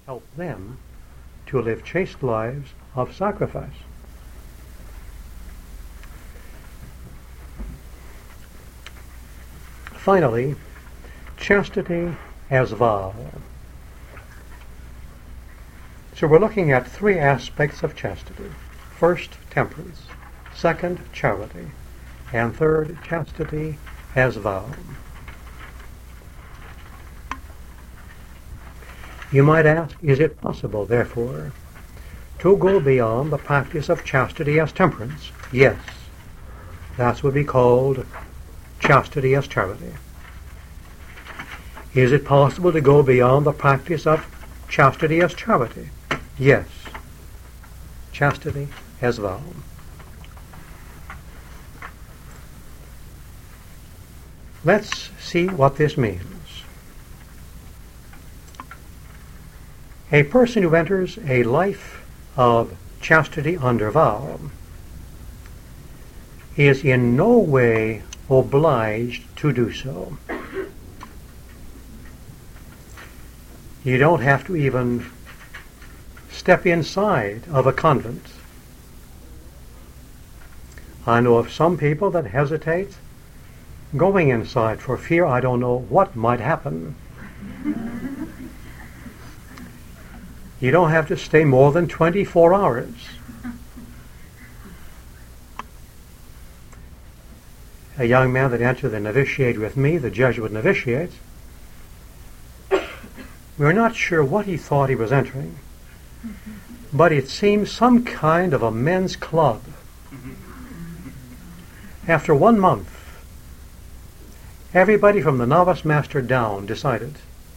help them to live chaste lives of sacrifice. Finally, chastity as vow. So we're looking at three aspects of chastity. First, temperance. Second, charity. And third, chastity as vow. You might ask, is it possible, therefore, to go beyond the practice of chastity as temperance? Yes. That would be called chastity as charity. Is it possible to go beyond the practice of chastity as charity? Yes. Chastity as vow. Let's see what this means. A person who enters a life of chastity under vow is in no way obliged to do so. You don't have to even step inside of a convent. I know of some people that hesitate going inside for fear I don't know what might happen. You don't have to stay more than 24 hours. A young man that entered the novitiate with me, the Jesuit novitiate, we're not sure what he thought he was entering, but it seemed some kind of a men's club. After 1 month, everybody from the novice master down decided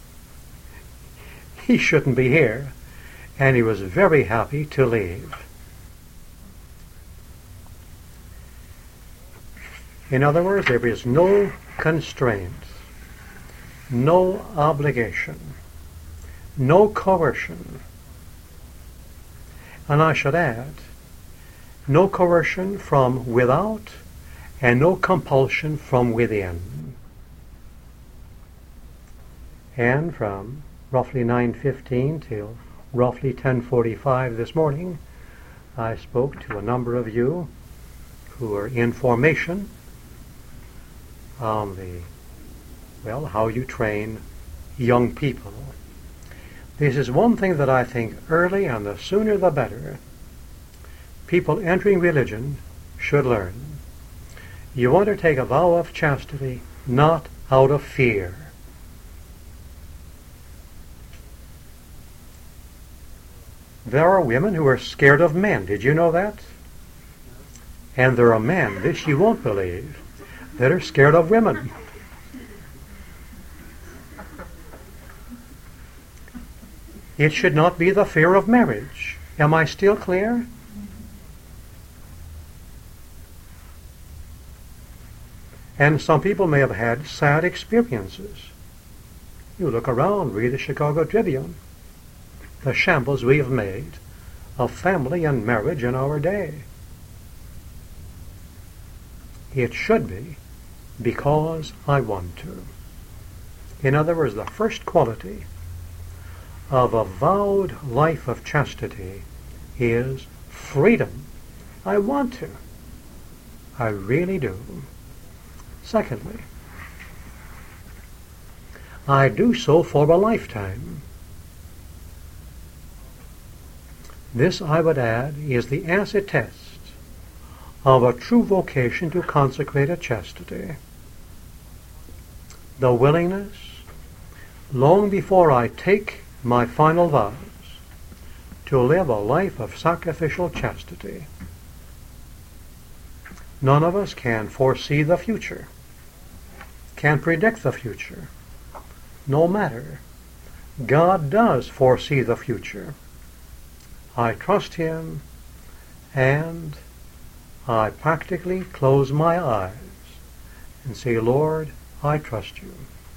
he shouldn't be here, and he was very happy to leave. In other words, there is no constraint, no obligation, no coercion. And I should add, no coercion from without and no compulsion from within. And from roughly 9:15 till roughly 10:45 this morning, I spoke to a number of you who are in formation on how you train young people. This is one thing that I think early, and the sooner the better, people entering religion should learn. You want to take a vow of chastity not out of fear. There are women who are scared of men. Did you know that? And there are men, this you won't believe, that are scared of women. It should not be the fear of marriage. Am I still clear? And some people may have had sad experiences. You look around, read the Chicago Tribune. The shambles we have made of family and marriage in our day. It should be because I want to. In other words, the first quality of a vowed life of chastity is freedom. I want to. I really do. Secondly, I do so for a lifetime. This, I would add, is the acid test of a true vocation to consecrated chastity. The willingness, long before I take my final vows, to live a life of sacrificial chastity. None of us can foresee the future, can predict the future. No matter. God does foresee the future. I trust Him, and I practically close my eyes and say, Lord, I trust you.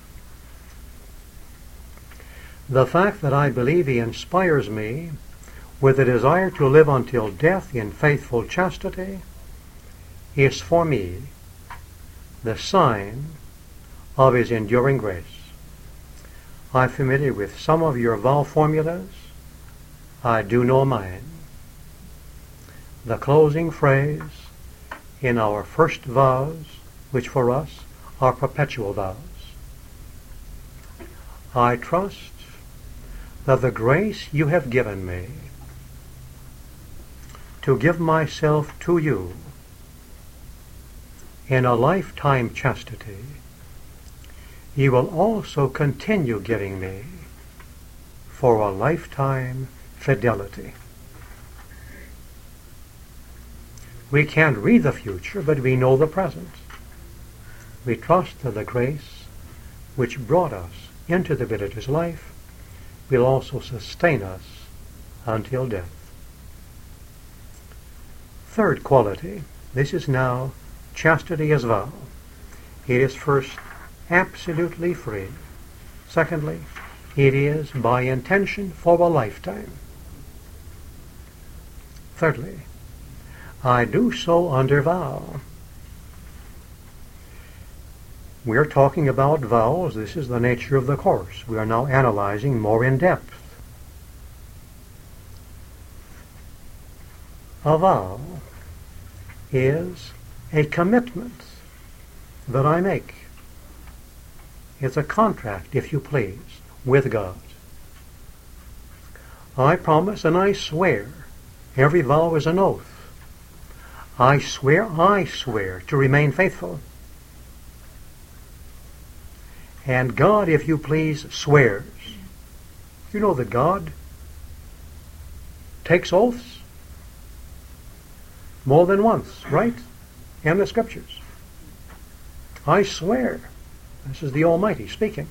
The fact that I believe He inspires me with a desire to live until death in faithful chastity is for me the sign of His enduring grace. I'm familiar with some of your vow formulas. I do know mine. The closing phrase in our first vows, which for us are perpetual vows. I trust that the grace you have given me to give myself to you in a lifetime chastity, you will also continue giving me for a lifetime fidelity. We can't read the future, but we know the present. We trust that the grace which brought us into the village's life will also sustain us until death. Third quality, this is now chastity as vow. It is first absolutely free. Secondly, it is by intention for a lifetime. Thirdly, I do so under vow. We are talking about vows. This is the nature of the course. We are now analyzing more in depth. A vow is a commitment that I make. It's a contract, if you please, with God. I promise and I swear. Every vow is an oath. I swear to remain faithful. And God, if you please, swears. You know that God takes oaths more than once, right? In the Scriptures. I swear. This is the Almighty speaking.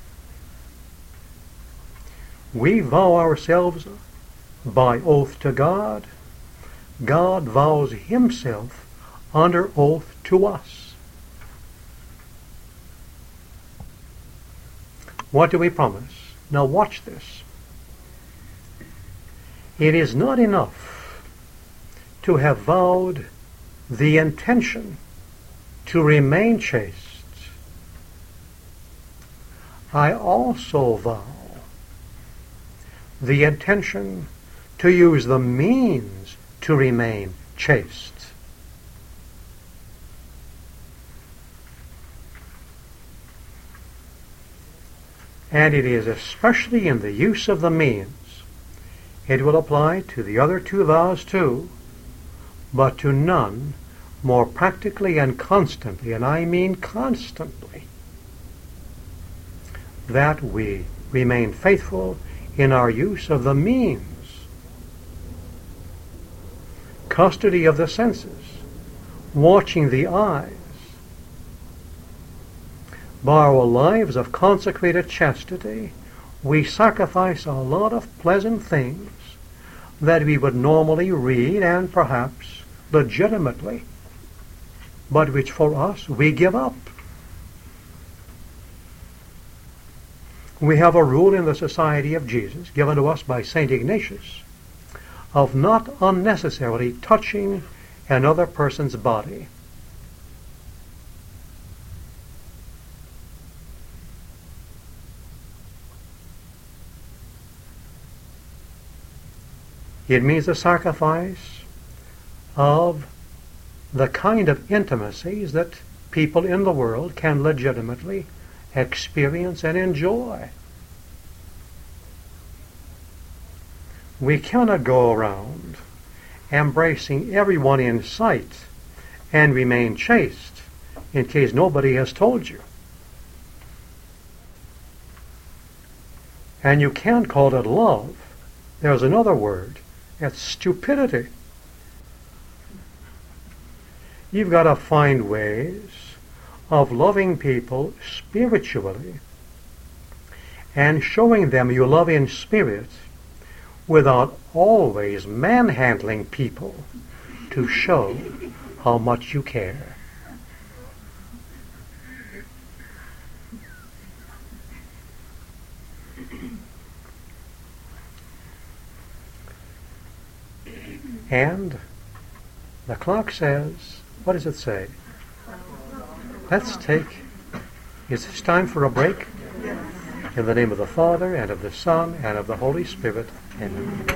We vow ourselves by oath to God. God vows himself under oath to us. What do we promise? Now watch this. It is not enough to have vowed the intention to remain chaste. I also vow the intention to use the means to remain chaste. And it is especially in the use of the means. It will apply to the other two vows too, but to none more practically and constantly, and I mean constantly, that we remain faithful in our use of the means. Custody of the senses, watching the eyes. By our lives of consecrated chastity, we sacrifice a lot of pleasant things that we would normally read and perhaps legitimately, but which for us we give up. We have a rule in the Society of Jesus, given to us by St. Ignatius, of not unnecessarily touching another person's body. It means the sacrifice of the kind of intimacies that people in the world can legitimately experience and enjoy. We cannot go around embracing everyone in sight and remain chaste in case nobody has told you. And you can't call it love. There's another word. It's stupidity. You've got to find ways of loving people spiritually and showing them you love in spirit without always manhandling people to show how much you care. And the clock says, what does it say? Let's take, is this time for a break? In the name of the Father, and of the Son, and of the Holy Spirit. Amen.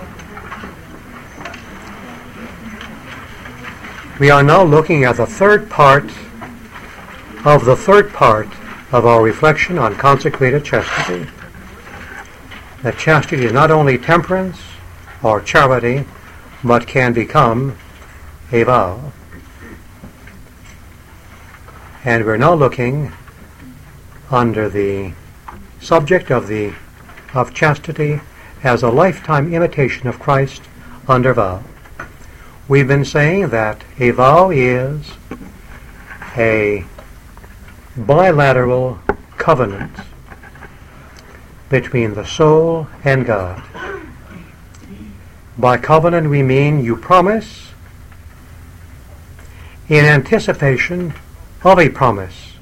We are now looking at the third part of our reflection on consecrated chastity. That chastity is not only temperance or charity, but can become a vow. And we're now looking under the subject of chastity as a lifetime imitation of Christ under vow. We've been saying that a vow is a bilateral covenant between the soul and God. By covenant we mean you promise in anticipation of a promise.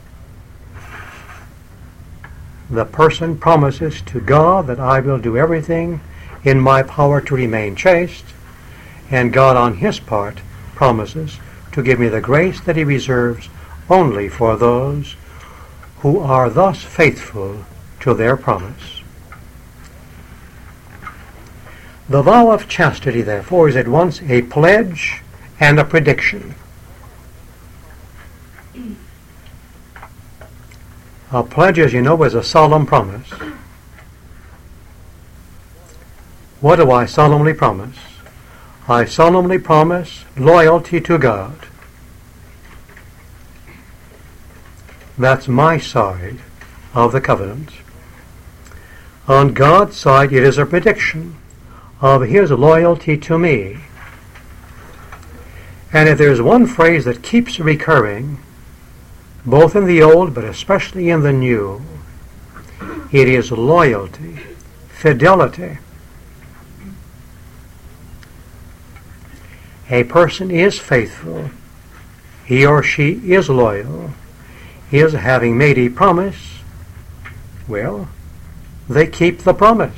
The person promises to God that I will do everything in my power to remain chaste, and God on his part promises to give me the grace that he reserves only for those who are thus faithful to their promise. The vow of chastity, therefore, is at once a pledge and a prediction. A pledge, as you know, is a solemn promise. What do I solemnly promise? I solemnly promise loyalty to God. That's my side of the covenant. On God's side, it is a prediction of his loyalty to me. And if there's one phrase that keeps recurring, both in the Old but especially in the New, it is loyalty, fidelity. A person is faithful, he or she is loyal, is having made a promise, well, they keep the promise.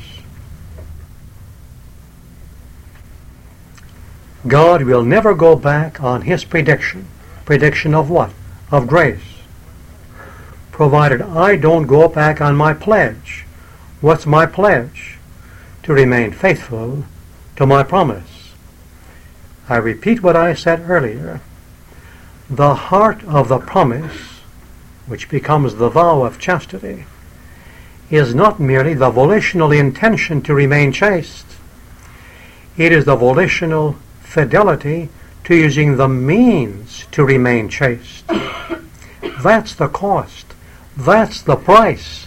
God will never go back on his prediction. Prediction of what? Of grace. Provided I don't go back on my pledge. What's my pledge? To remain faithful to my promise. I repeat what I said earlier. The heart of the promise, which becomes the vow of chastity, is not merely the volitional intention to remain chaste. It is the volitional fidelity to using the means to remain chaste. That's the cost. That's the price.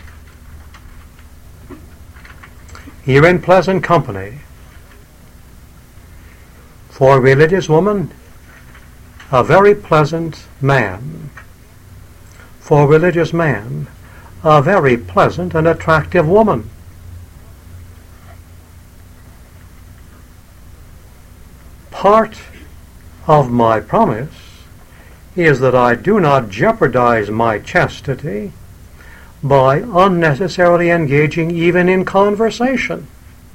You're in pleasant company. For a religious woman, a very pleasant man. For a religious man, a very pleasant and attractive woman. Part of my promise is that I do not jeopardize my chastity by unnecessarily engaging even in conversation.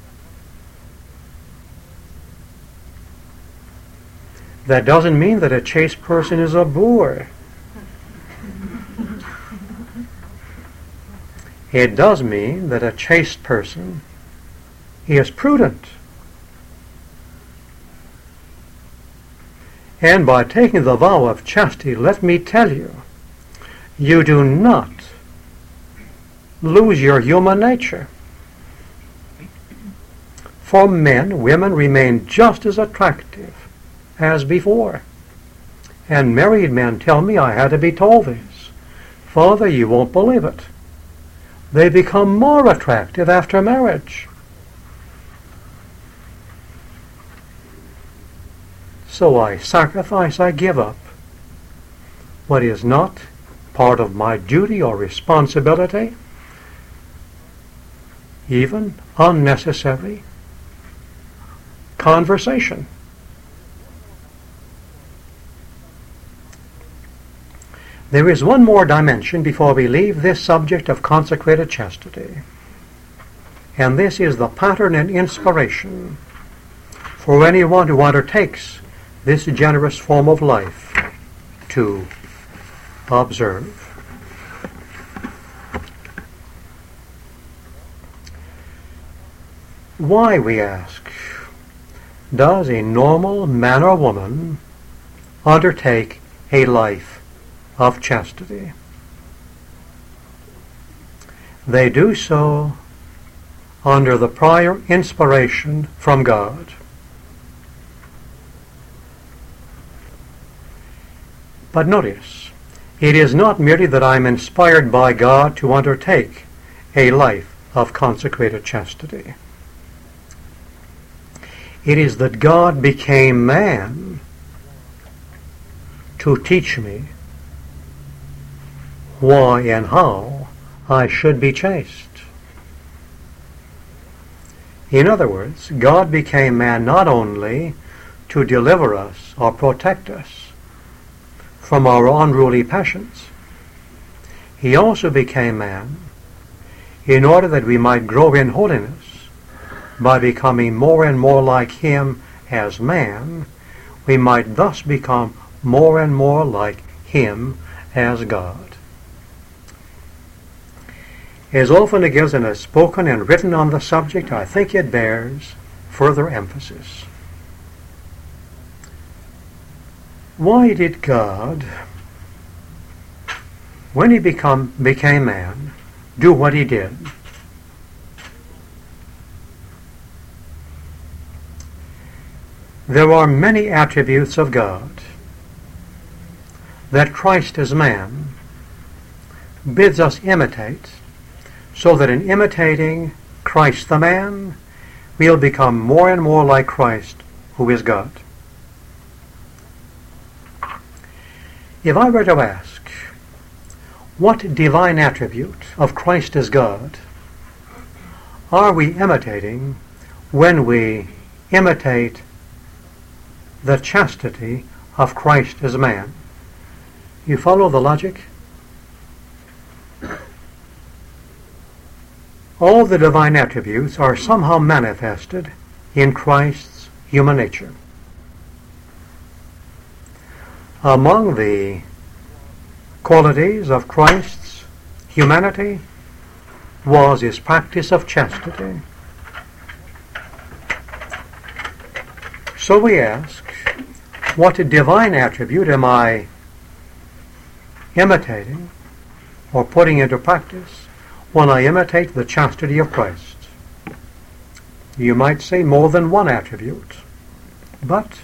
That doesn't mean that a chaste person is a boor. It does mean that a chaste person is prudent. And by taking the vow of chastity, let me tell you, you do not lose your human nature. For men, women remain just as attractive as before. And married men tell me I had to be told this. Father, you won't believe it. They become more attractive after marriage. So I sacrifice, I give up what is not part of my duty or responsibility, even unnecessary conversation. There is one more dimension before we leave this subject of consecrated chastity, and this is the pattern and inspiration for anyone who undertakes this generous form of life to observe. Why, we ask, does a normal man or woman undertake a life of chastity? They do so under the prior inspiration from God. But notice, it is not merely that I am inspired by God to undertake a life of consecrated chastity. It is that God became man to teach me why and how I should be chaste. In other words, God became man not only to deliver us or protect us from our unruly passions, he also became man in order that we might grow in holiness by becoming more and more like him as man. We might thus become more and more like him as God. As often as it is spoken and written on the subject, I think it bears further emphasis. Why did God, when he became man, do what he did? There are many attributes of God that Christ as man bids us imitate, so that in imitating Christ the man, we'll become more and more like Christ, who is God. If I were to ask, what divine attribute of Christ as God are we imitating when we imitate the chastity of Christ as man? You follow the logic? All the divine attributes are somehow manifested in Christ's human nature. Among the qualities of Christ's humanity was his practice of chastity. So we ask, what divine attribute am I imitating or putting into practice when I imitate the chastity of Christ? You might say more than one attribute, but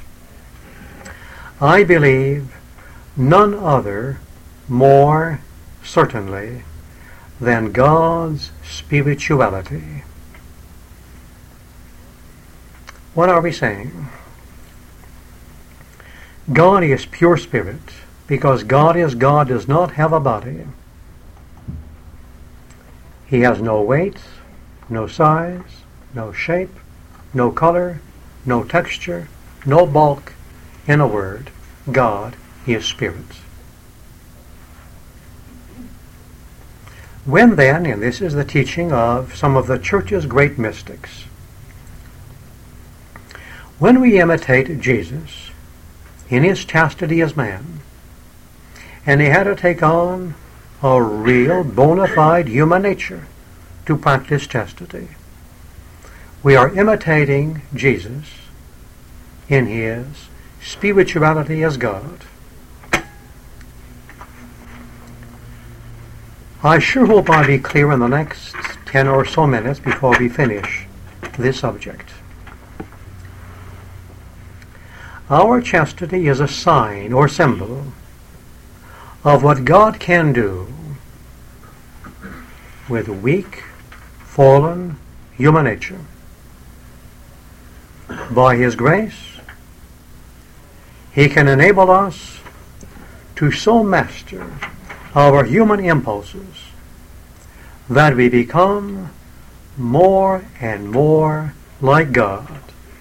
I believe none other more certainly than God's spirituality. What are we saying? God is pure spirit. Because God is God, does not have a body. He has no weight, no size, no shape, no color, no texture, no bulk. In a word, God is spirit. When then, and this is the teaching of some of the church's great mystics, when we imitate Jesus in his chastity as man, and he had to take on a real, bona fide human nature to practice chastity, we are imitating Jesus in his spirituality as God. I sure hope I'll be clear in the next 10 or so minutes before we finish this subject. Our chastity is a sign or symbol of what God can do with weak, fallen human nature. By his grace, he can enable us to so master our human impulses that we become more and more like God.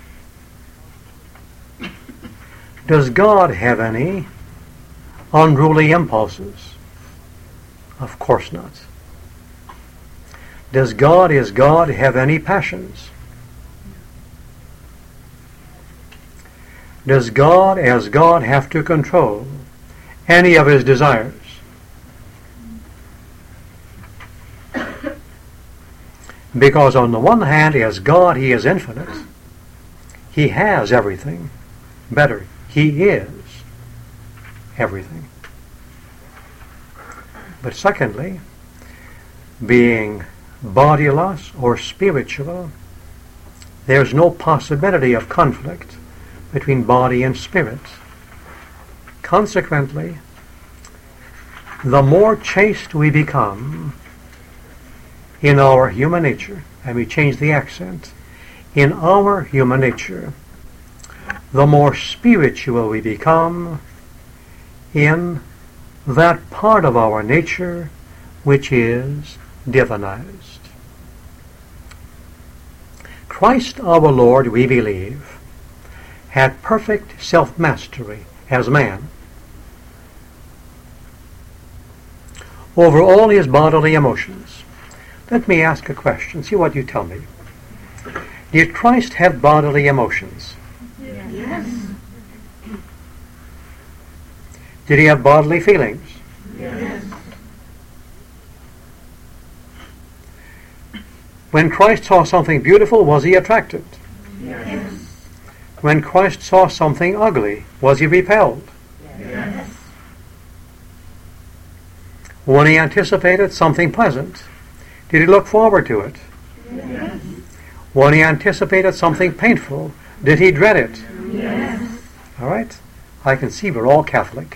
Does God have any unruly impulses? Of course not. Does God, as God, have any passions? Does God, as God, have to control any of his desires? Because on the one hand, as God, He is infinite. He has everything. Better, He is everything. But secondly, being bodiless or spiritual, there's no possibility of conflict between body and spirit. Consequently, the more chaste we become in our human nature, and we change the accent, in our human nature, the more spiritual we become in that part of our nature which is divinized. Christ our Lord, we believe, had perfect self-mastery as man over all his bodily emotions. Let me ask a question. See what you tell me. Did Christ have bodily emotions? Yes. Did he have bodily feelings? Yes. When Christ saw something beautiful, was he attracted? Yes. When Christ saw something ugly, was he repelled? Yes. When he anticipated something pleasant, did he look forward to it? Yes. When he anticipated something painful, did he dread it? Yes. All right? I can see we're all Catholic.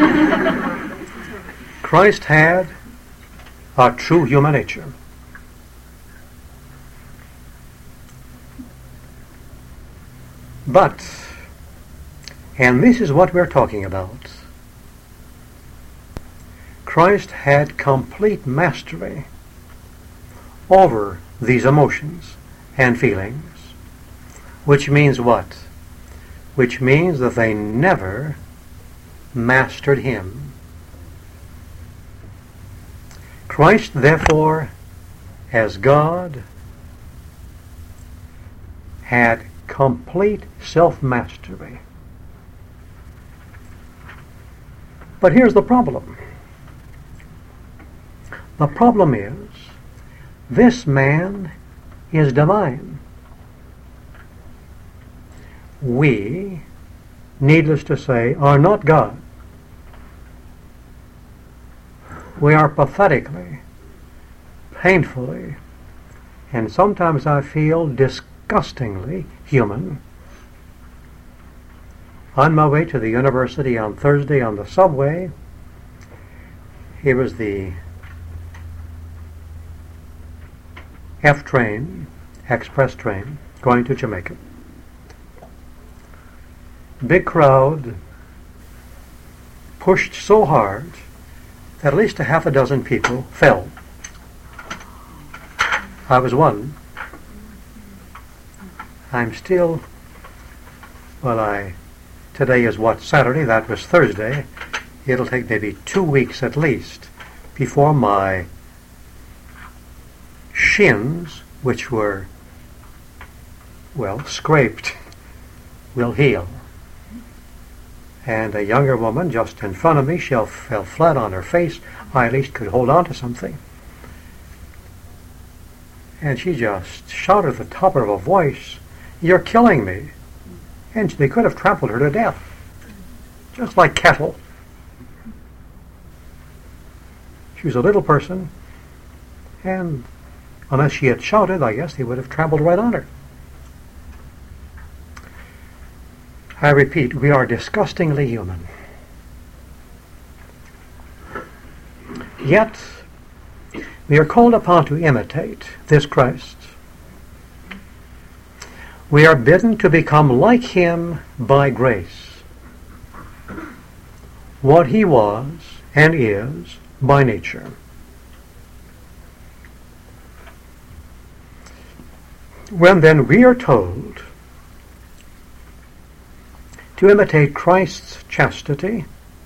Christ had a true human nature. But, and this is what we're talking about, Christ had complete mastery over these emotions and feelings, which means what? Which means that they never mastered him. Christ, therefore, as God, had complete self-mastery. But here's the problem. The problem is, this man is divine. We, needless to say, are not God. We are pathetically, painfully, and sometimes I feel disgustingly human. On my way to the university on Thursday on the subway, it was the F train, express train, going to Jamaica. Big crowd, pushed so hard that at least a half a dozen people fell. I was one. I'm still, today is what, Saturday, that was Thursday. It'll take maybe 2 weeks at least before my shins, which were, scraped, will heal. And a younger woman just in front of me, she fell flat on her face. I at least could hold on to something. And she just shouted at the top of her voice, "You're killing me." And they could have trampled her to death, just like cattle. She was a little person, and unless she had shouted, I guess they would have trampled right on her. I repeat, we are disgustingly human. Yet, we are called upon to imitate this Christ. We are bidden to become like him by grace, what he was and is by nature. When then we are told to imitate Christ's chastity,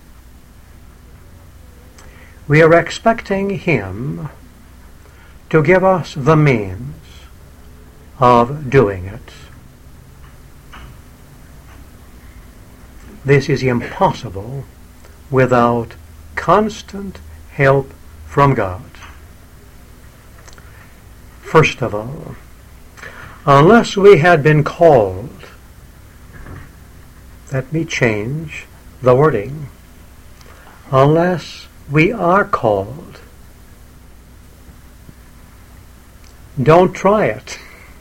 we are expecting him to give us the means of doing it. This is impossible without constant help from God. First of all, unless we had been called, let me change the wording. Unless we are called, don't try it,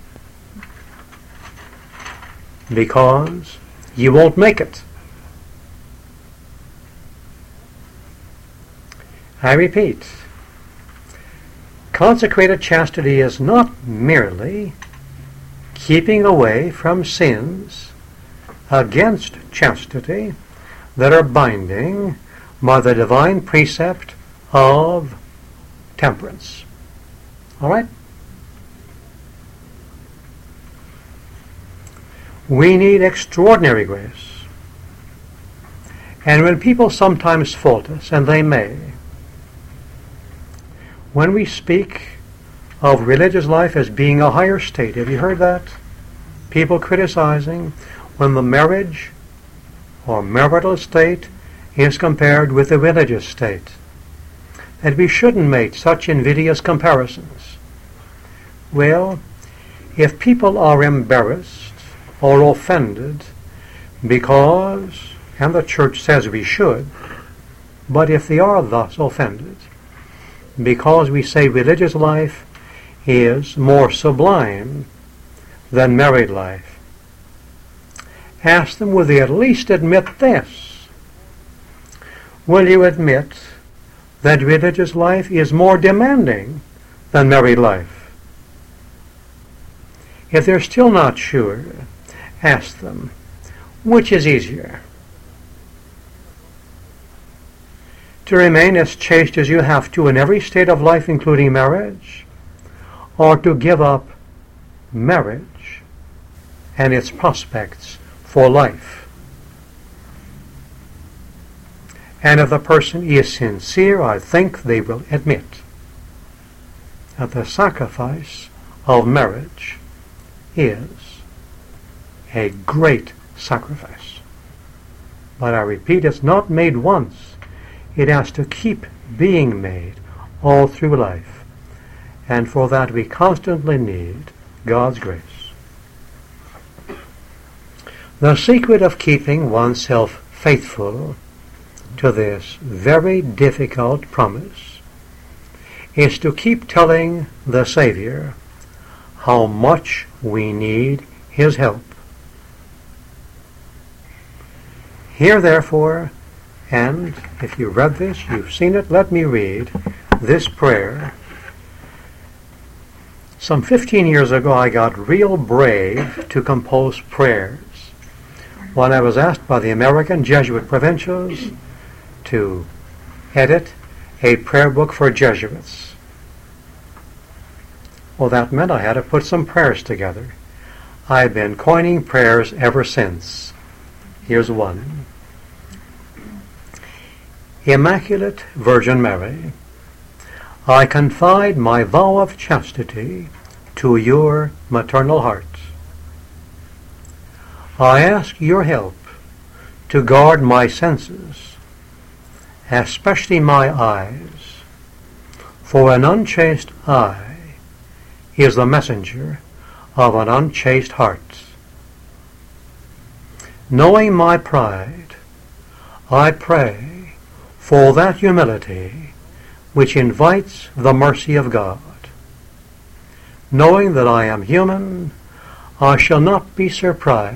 because you won't make it. I repeat, consecrated chastity is not merely keeping away from sins against chastity that are binding by the divine precept of temperance. All right? We need extraordinary grace. And when people sometimes fault us, and they may, when we speak of religious life as being a higher state, have you heard that? People criticizing when the marriage or marital state is compared with the religious state. That we shouldn't make such invidious comparisons. Well, if people are embarrassed or offended because, and the church says we should, but if they are thus offended, because we say religious life is more sublime than married life, ask them, will they at least admit this? Will you admit that religious life is more demanding than married life? If they're still not sure, ask them, which is easier? To remain as chaste as you have to in every state of life, including marriage, or to give up marriage and its prospects for life? And if the person is sincere, I think they will admit that the sacrifice of marriage is a great sacrifice. But I repeat, it's not made once. It has to keep being made all through life. And for that we constantly need God's grace. The secret of keeping oneself faithful to this very difficult promise is to keep telling the Savior how much we need His help. Here, therefore, and if you read this, you've seen it, let me read this prayer. Some 15 years ago, I got real brave to compose prayers when I was asked by the American Jesuit provincials to edit a prayer book for Jesuits. Well, that meant I had to put some prayers together. I've been coining prayers ever since. Here's one. Immaculate Virgin Mary, I confide my vow of chastity to your maternal heart. I ask your help to guard my senses, especially my eyes, for an unchaste eye is the messenger of an unchaste heart. Knowing my pride, I pray for that humility which invites the mercy of God. Knowing that I am human, I shall not be surprised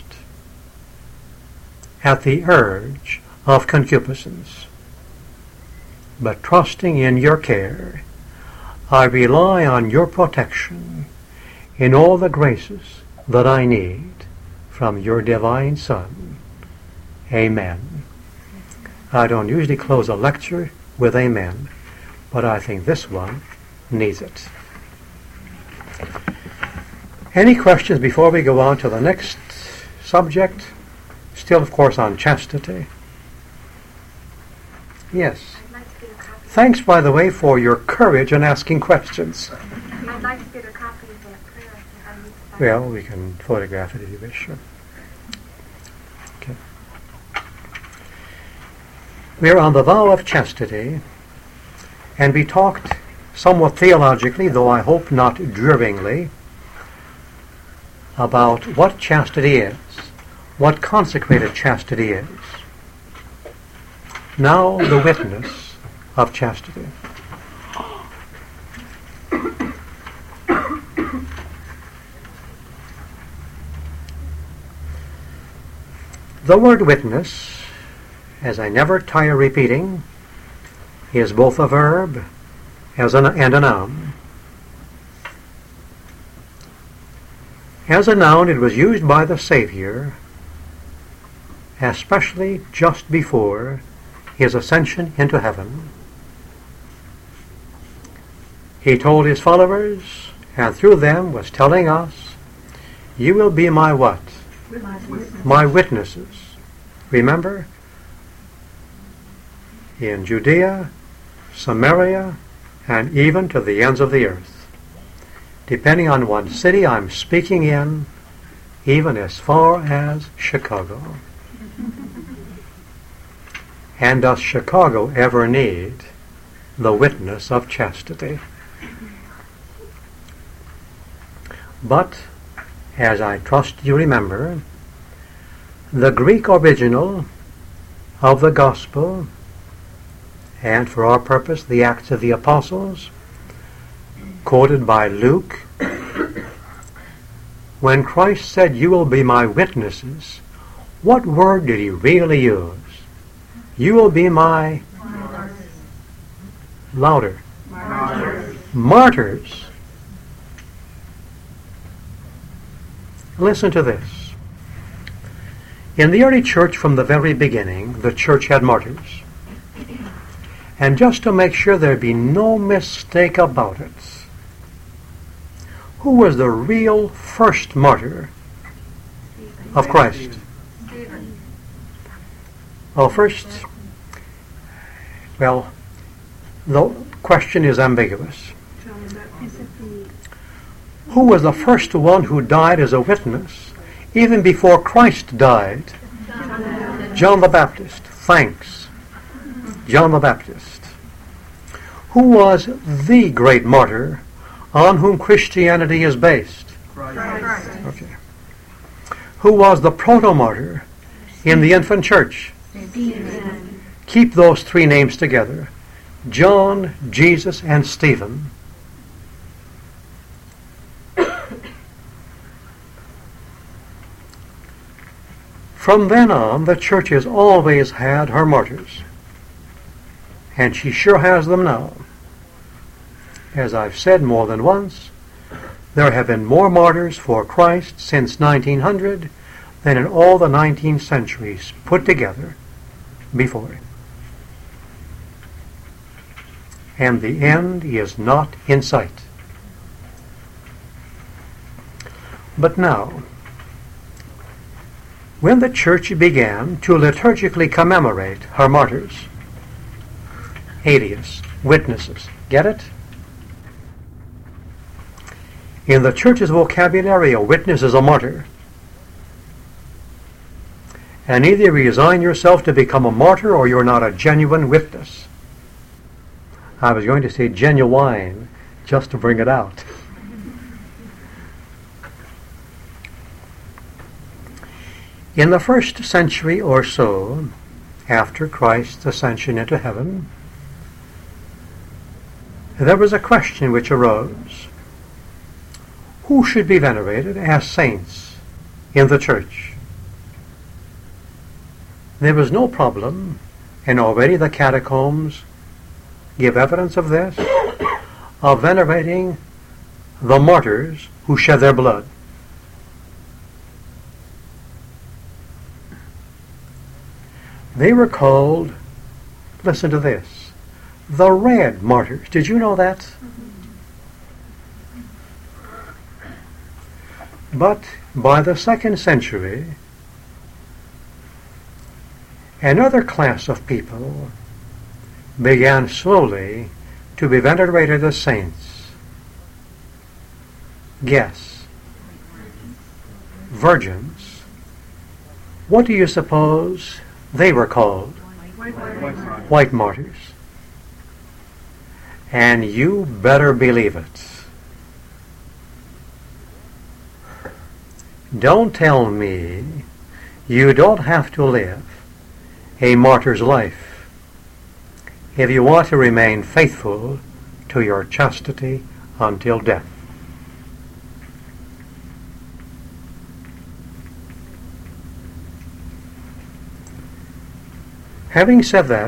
at the urge of concupiscence, but trusting in your care, I rely on your protection in all the graces that I need from your divine Son. Amen. I don't usually close a lecture with amen, but I think this one needs it. Any questions before we go on to the next subject? Still, of course, on chastity. Yes. I'd like to get a copy. Thanks, by the way, for your courage in asking questions. I'd like to get a copy of that prayer. I need to find Well, we can photograph it if you wish. Sure. Okay. We are on the vow of chastity, and we talked somewhat theologically, though I hope not drearingly, about what chastity is, what consecrated chastity is. Now the witness of chastity. The word witness, as I never tire repeating, is both a verb and a noun. As a noun, it was used by the Savior, especially just before his ascension into heaven. He told his followers, and through them was telling us, "You will be my what? My witnesses." Remember? In Judea, Samaria, and even to the ends of the earth. Depending on what city I'm speaking in, even as far as Chicago. And does Chicago ever need the witness of chastity? But, as I trust you remember, the Greek original of the Gospel, and for our purpose the Acts of the Apostles, quoted by Luke, when Christ said, "You will be my witnesses," what word did he really use? You will be my louder. Martyrs. Listen to this. In the early church from the very beginning, the church had martyrs. And just to make sure there'd be no mistake about it, who was the real first martyr of Christ? Well, first, the question is ambiguous. Who was the first one who died as a witness, even before Christ died? John the Baptist. Thanks. John the Baptist. Who was the great martyr on whom Christianity is based? Christ. Okay. Who was the proto-martyr in the infant church? Stephen. Keep those three names together. John, Jesus, and Stephen. From then on, the church has always had her martyrs. And she sure has them now. As I've said more than once, there have been more martyrs for Christ since 1900 than in all the 19 centuries put together before it. And the end is not in sight. But now, when the church began to liturgically commemorate her martyrs, hadeus, witnesses, get it? In the church's vocabulary, a witness is a martyr. And either you resign yourself to become a martyr or you're not a genuine witness. I was going to say genuine, just to bring it out. In the first century or so, after Christ's ascension into heaven, there was a question which arose. Who should be venerated as saints in the church? There was no problem, and already the catacombs give evidence of this, of venerating the martyrs who shed their blood. They were called, listen to this, the Red Martyrs. Did you know that? But by the 2nd century, another class of people began slowly to be venerated as saints. Guess. Virgins. What do you suppose they were called? White martyrs. And you better believe it. Don't tell me you don't have to live a martyr's life if you want to remain faithful to your chastity until death. Having said that,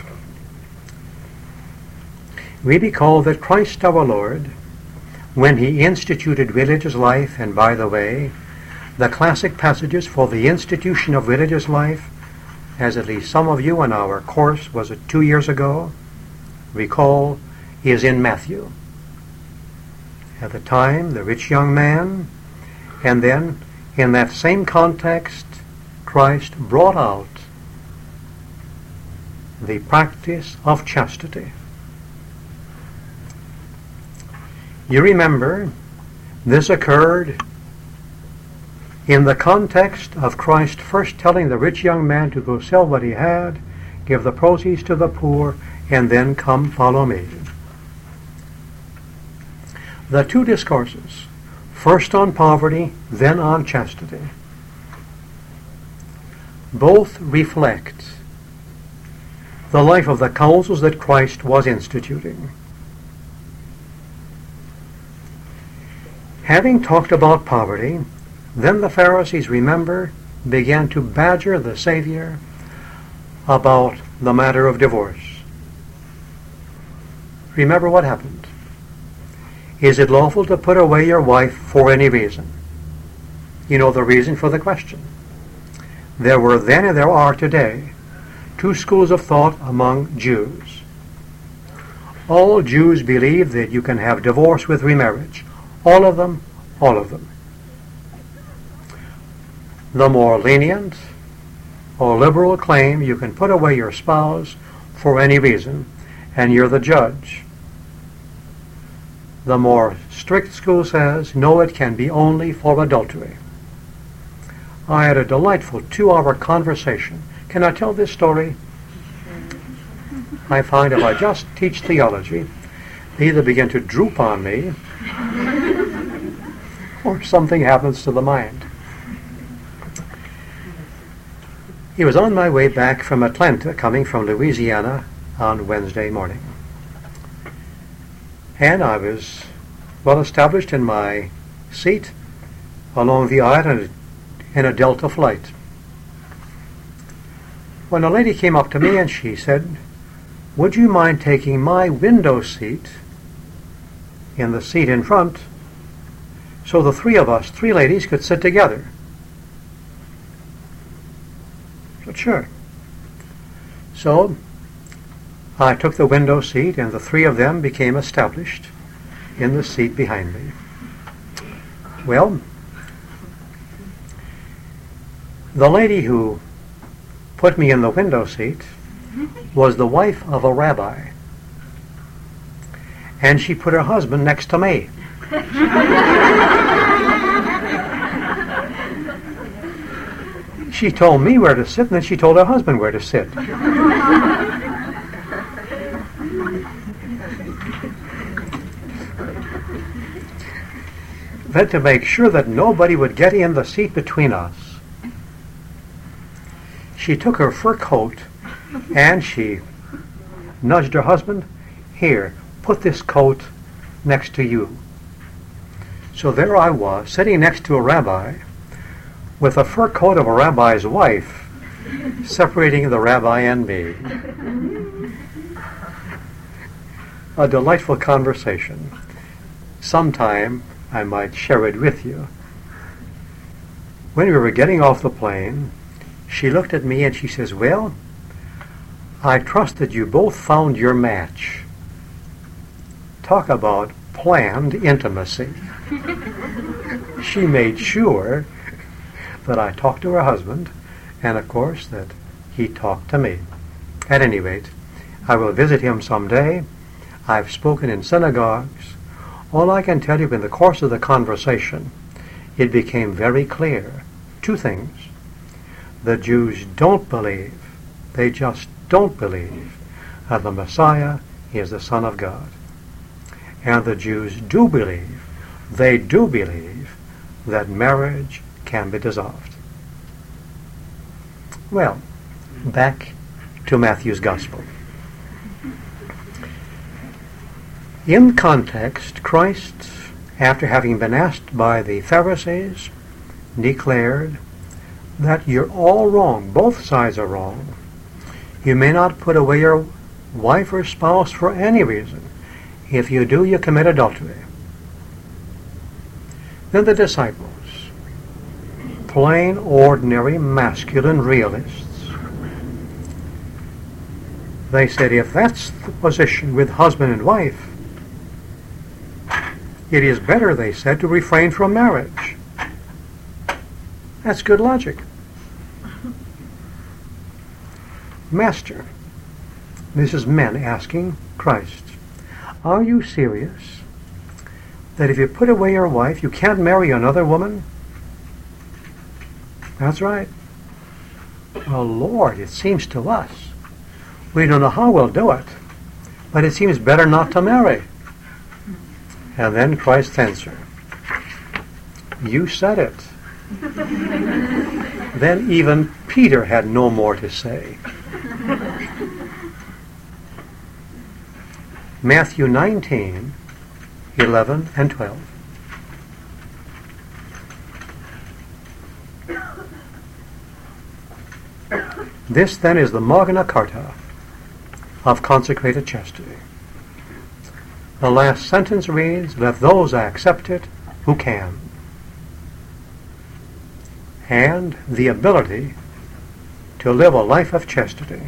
we recall that Christ our Lord, when he instituted religious life, and by the way, the classic passages for the institution of religious life, as at least some of you in our course, was it 2 years ago, recall, is in Matthew. At the time, the rich young man, and then in that same context, Christ brought out the practice of chastity. You remember, this occurred in the context of Christ first telling the rich young man to go sell what he had, give the proceeds to the poor, and then come follow me. The two discourses, first on poverty, then on chastity, both reflect the life of the counsels that Christ was instituting. Having talked about poverty, then the Pharisees, remember, began to badger the Savior about the matter of divorce. Remember what happened. Is it lawful to put away your wife for any reason? You know the reason for the question. There were then and there are today two schools of thought among Jews. All Jews believe that you can have divorce with remarriage. All of them, all of them. The more lenient or liberal claim you can put away your spouse for any reason, and you're the judge. The more strict school says, no, it can be only for adultery. I had a delightful 2-hour conversation. Can I tell this story? I find if I just teach theology, they either begin to droop on me or something happens to the mind. He was on my way back from Atlanta, coming from Louisiana on Wednesday morning. And I was well established in my seat along the aisle in a Delta flight, when a lady came up to me and she said, "Would you mind taking my window seat in the seat in front so the three of us, 3 ladies, could sit together?" I said, "Sure." So I took the window seat and the 3 of them became established in the seat behind me. Well, the lady who put me in the window seat was the wife of a rabbi, and she put her husband next to me. She told me where to sit, and then she told her husband where to sit. Then, to make sure that nobody would get in the seat between us, she took her fur coat and she nudged her husband, "Here, put this coat next to you." So there I was, sitting next to a rabbi with a fur coat of a rabbi's wife separating the rabbi and me. A delightful conversation. Sometime I might share it with you. When we were getting off the plane, she looked at me and she says, "Well, I trust that you both found your match." Talk about planned intimacy. She made sure that I talked to her husband, and of course that he talked to me. At any rate, I will visit him someday. I've spoken in synagogues. All I can tell you, in the course of the conversation, it became very clear 2 things. The Jews don't believe, they just don't believe, that the Messiah is the Son of God. and the Jews do believe, they do believe, that marriage can be dissolved. Well, back to Matthew's Gospel. In context, Christ, after having been asked by the Pharisees, declared that you're all wrong, both sides are wrong. You may not put away your wife or spouse for any reason. If you do, you commit adultery. Then the disciples, plain, ordinary, masculine realists, they said, if that's the position with husband and wife, it is better, they said, to refrain from marriage. That's good logic. Master, this is men asking Christ, are you serious that if you put away your wife, you can't marry another woman? That's right. Well, Lord, it seems to us, we don't know how we'll do it, but it seems better not to marry. And then Christ's answer, you said it. Then even Peter had no more to say. Matthew 19, 11 and 12. This then is the Magna Carta of consecrated chastity. The last sentence reads, let those accept it who can. And the ability to live a life of chastity.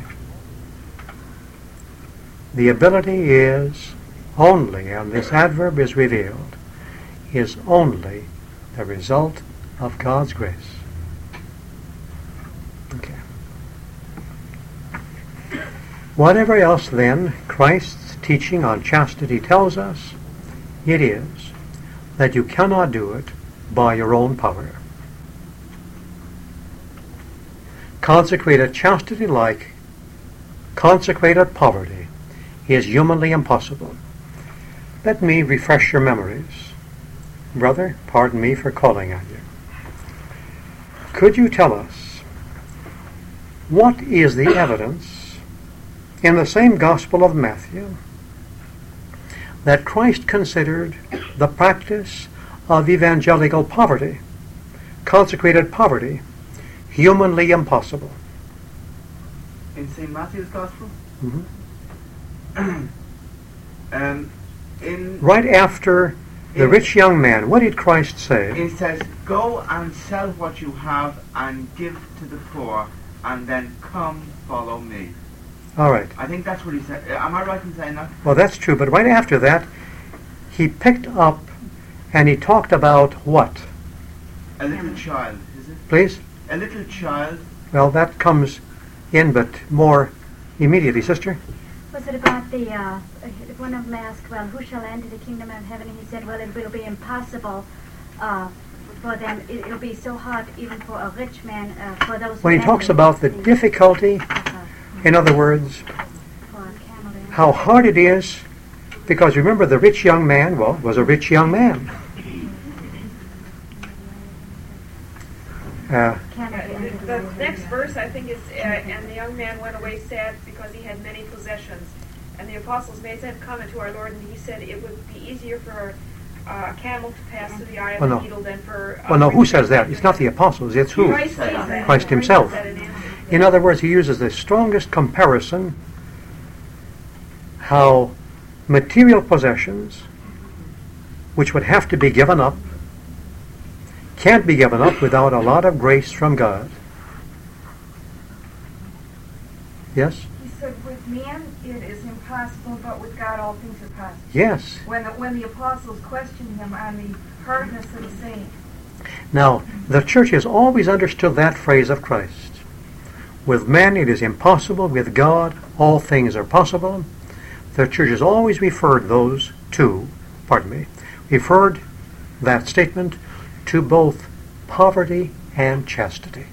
The ability is only, and this adverb is revealed, is only the result of God's grace. Okay. Whatever else then Christ's teaching on chastity tells us, it is that you cannot do it by your own power. Consecrated chastity, like consecrated poverty, is humanly impossible. Let me refresh your memories. Brother, pardon me for calling on you. Could you tell us what is the evidence in the same Gospel of Matthew that Christ considered the practice of evangelical poverty, consecrated poverty, humanly impossible? In St. Matthew's Gospel? Mm-hmm. Right after the rich young man, what did Christ say? It says, go and sell what you have and give to the poor, and then come follow me. All right. I think that's what he said. Am I right in saying that? Well, that's true, but right after that, he picked up and he talked about what? A little child, is it? Please? A little child. Well, that comes in, but more immediately. Sister? Was it about the, one of them asked, well, who shall enter the kingdom of heaven? And he said, well, it will be impossible for them. It'll be so hard even for a rich man, for those who when he talks about the difficulty, in other words, how hard it is, because remember the rich young man, well, was a rich young man. The next verse, I think, is, and the young man went away sad because he had many possessions. And the apostles made that comment to our Lord, and he said it would be easier for a camel to pass through the eye of a needle than for... well, no, who says that? It's not the apostles, it's who? Christ himself. In other words, he uses the strongest comparison, how material possessions, which would have to be given up, can't be given up without a lot of grace from God. Yes? He said, with man it is impossible, but with God all things are possible. Yes. When the apostles questioned him on the hardness of the saying. Now, the church has always understood that phrase of Christ. With man it is impossible, with God all things are possible. The church has always referred referred that statement to both poverty and chastity.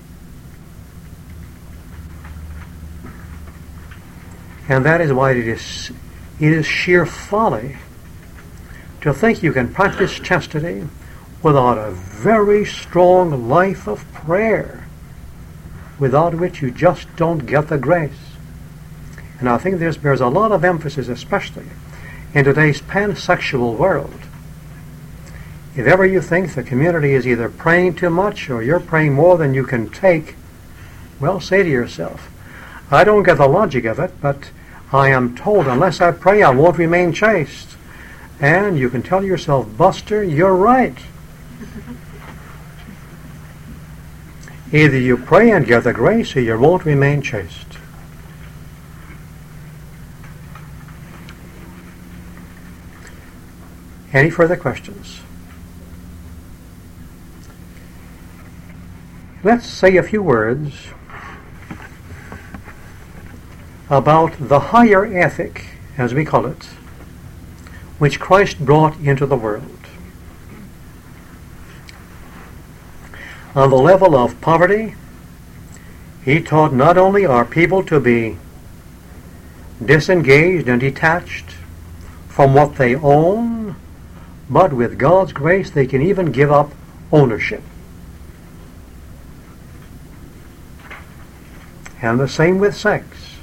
And that is why it is sheer folly to think you can practice chastity without a very strong life of prayer, without which you just don't get the grace. And I think this bears a lot of emphasis, especially in today's pansexual world. If ever you think the community is either praying too much or you're praying more than you can take, well, say to yourself, I don't get the logic of it, but I am told unless I pray I won't remain chaste. And you can tell yourself, Buster, you're right. Either you pray and get the grace or you won't remain chaste. Any further questions? Let's say a few words about the higher ethic, as we call it, which Christ brought into the world. On the level of poverty, he taught not only our people to be disengaged and detached from what they own, but with God's grace they can even give up ownership. And the same with sex.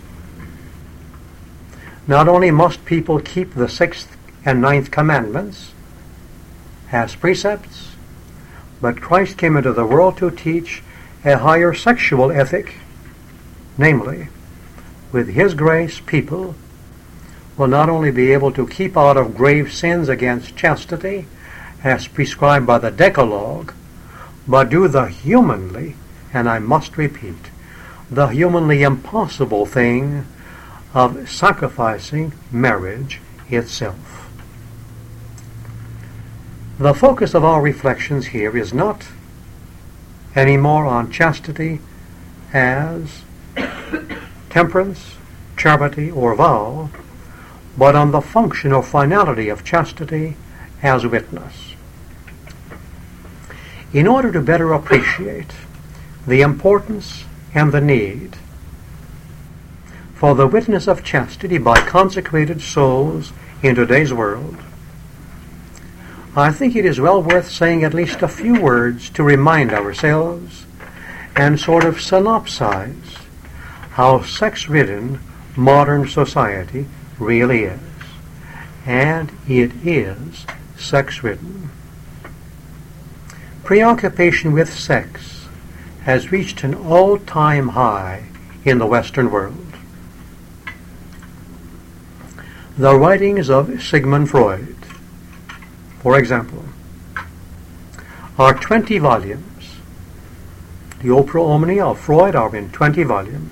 Not only must people keep the 6th and 9th commandments as precepts, but Christ came into the world to teach a higher sexual ethic. Namely, with His grace, people will not only be able to keep out of grave sins against chastity, as prescribed by the Decalogue, but do the humanly, and I must repeat, the humanly impossible thing of sacrificing marriage itself. The focus of our reflections here is not anymore on chastity as temperance, charity, or vow, but on the function or finality of chastity as witness. In order to better appreciate the importance and the need for the witness of chastity by consecrated souls in today's world, I think it is well worth saying at least a few words to remind ourselves and sort of synopsize how sex-ridden modern society really is. And it is sex-ridden. Preoccupation with sex has reached an all-time high in the Western world. The writings of Sigmund Freud, for example, are 20 volumes. The Opera Omnia of Freud are in 20 volumes,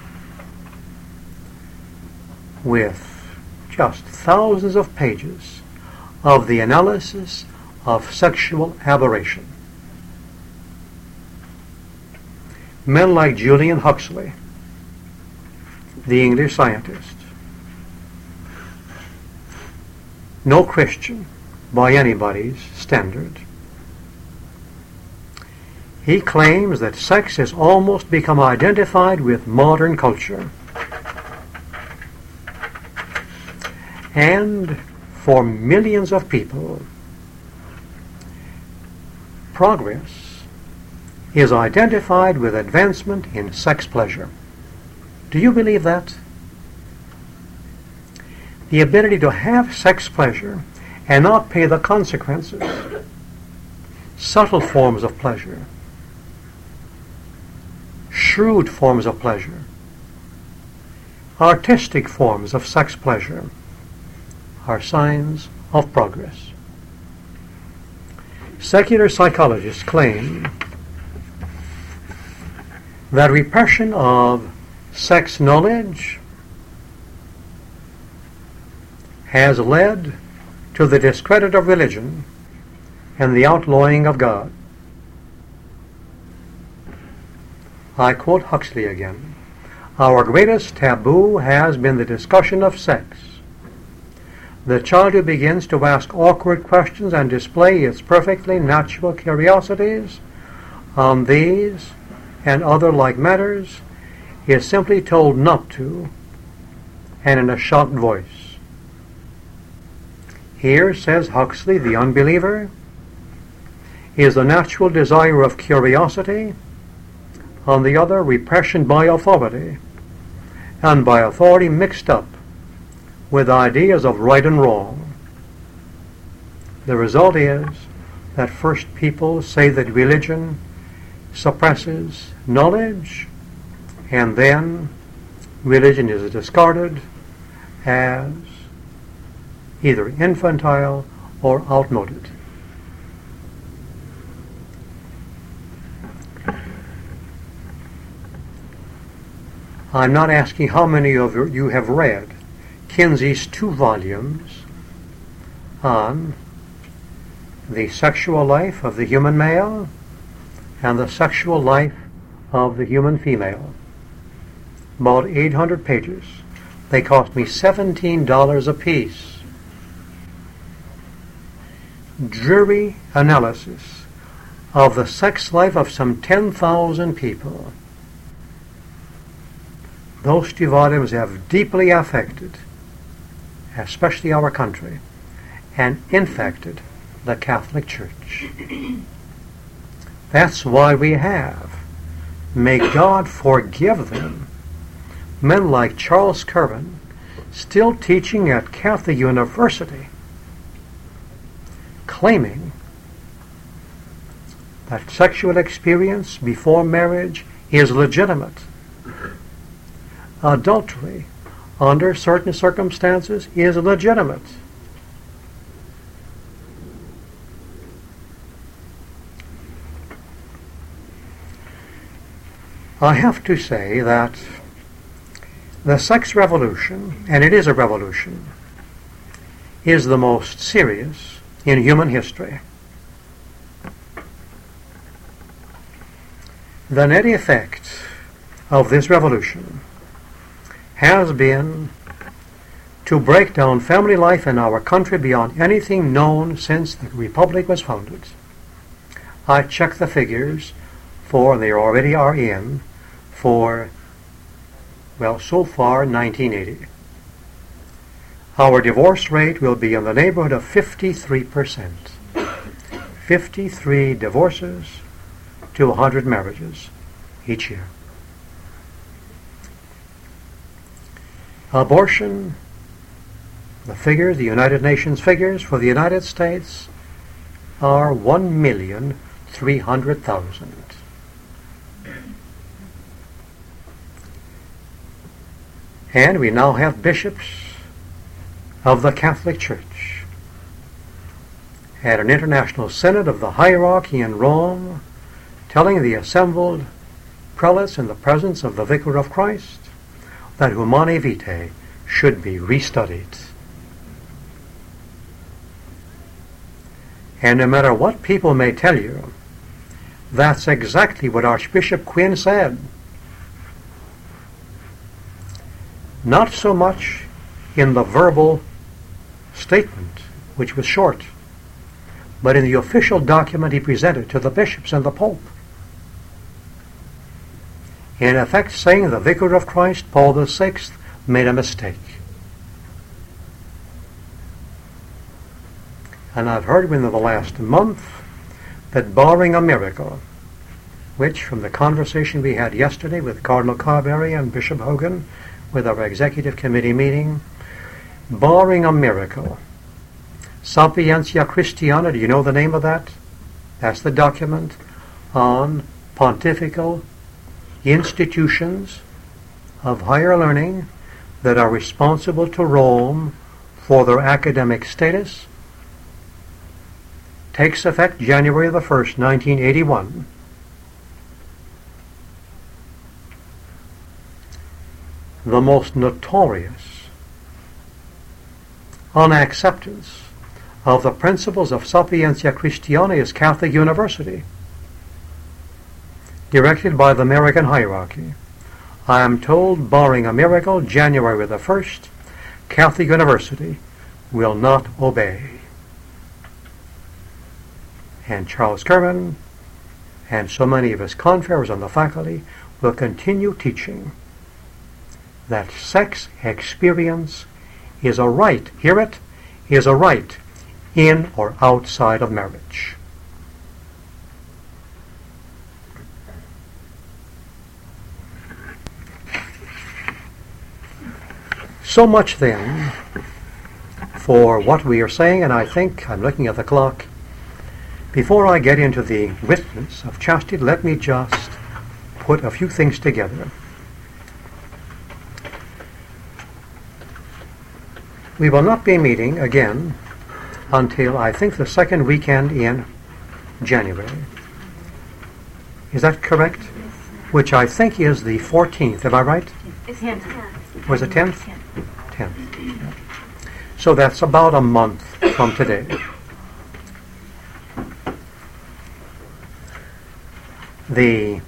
with just thousands of pages of the analysis of sexual aberration. Men like Julian Huxley, the English scientist, no Christian by anybody's standard, he claims that sex has almost become identified with modern culture. And for millions of people, progress is identified with advancement in sex pleasure. Do you believe that? The ability to have sex pleasure and not pay the consequences. Subtle forms of pleasure. Shrewd forms of pleasure. Artistic forms of sex pleasure are signs of progress. Secular psychologists claim that repression of sex knowledge has led to the discredit of religion and the outlawing of God. I quote Huxley again. Our greatest taboo has been the discussion of sex. The child who begins to ask awkward questions and display its perfectly natural curiosities on these and other like matters is simply told not to, and in a shocked voice. Here, says Huxley, the unbeliever is the natural desire of curiosity, on the other, repression by authority, and by authority mixed up with ideas of right and wrong. The result is that first people say that religion suppresses knowledge, and then religion is discarded as either infantile or outmoded. I'm not asking how many of you have read Kinsey's 2 volumes on the sexual life of the human male and the sexual life of the human female. About 800 pages. They cost me $17 a piece. Dreary analysis of the sex life of some 10,000 people. Those 2 volumes have deeply affected, especially our country, and infected the Catholic Church. That's why we have, may God forgive them, men like Charles Curran, still teaching at Catholic University, claiming that sexual experience before marriage is legitimate. Adultery, under certain circumstances, is legitimate. I have to say that the sex revolution, and it is a revolution, is the most serious in human history. The net effect of this revolution has been to break down family life in our country beyond anything known since the Republic was founded. I checked the figures for, they already are in, for, well, so far 1980. Our divorce rate will be in the neighborhood of 53%. 53 divorces to 100 marriages each year. Abortion, the figures, the United Nations figures for the United States are 1,300,000. And we now have bishops of the Catholic Church at an international synod of the hierarchy in Rome, telling the assembled prelates in the presence of the Vicar of Christ that Humanae Vitae should be restudied. And no matter what people may tell you, that's exactly what Archbishop Quinn said. Not so much in the verbal statement, which was short, but in the official document he presented to the bishops and the Pope. In effect saying the Vicar of Christ, Paul VI, made a mistake. And I've heard within the last month that barring a miracle, which from the conversation we had yesterday with Cardinal Carberry and Bishop Hogan with our executive committee meeting, barring a miracle, Sapientia Christiana, do you know the name of that? That's the document on pontifical institutions of higher learning that are responsible to Rome for their academic status, takes effect January the 1st, 1981. The most notorious unacceptance of the principles of Sapientia Christiana is Catholic University, directed by the American hierarchy. I am told, barring a miracle, January the 1st, Catholic University will not obey. And Charles Curran and so many of his confreres on the faculty will continue teaching that sex experience is a right, hear it, is a right in or outside of marriage. So much then for what we are saying, and I think I'm looking at the clock. Before I get into the witness of chastity, let me just put a few things together. We will not be meeting again until I think the second weekend in January. Is that correct? Which I think is the 14th. Am I right? It's 10th. Was it 10th? 10th. So that's about a month from today. The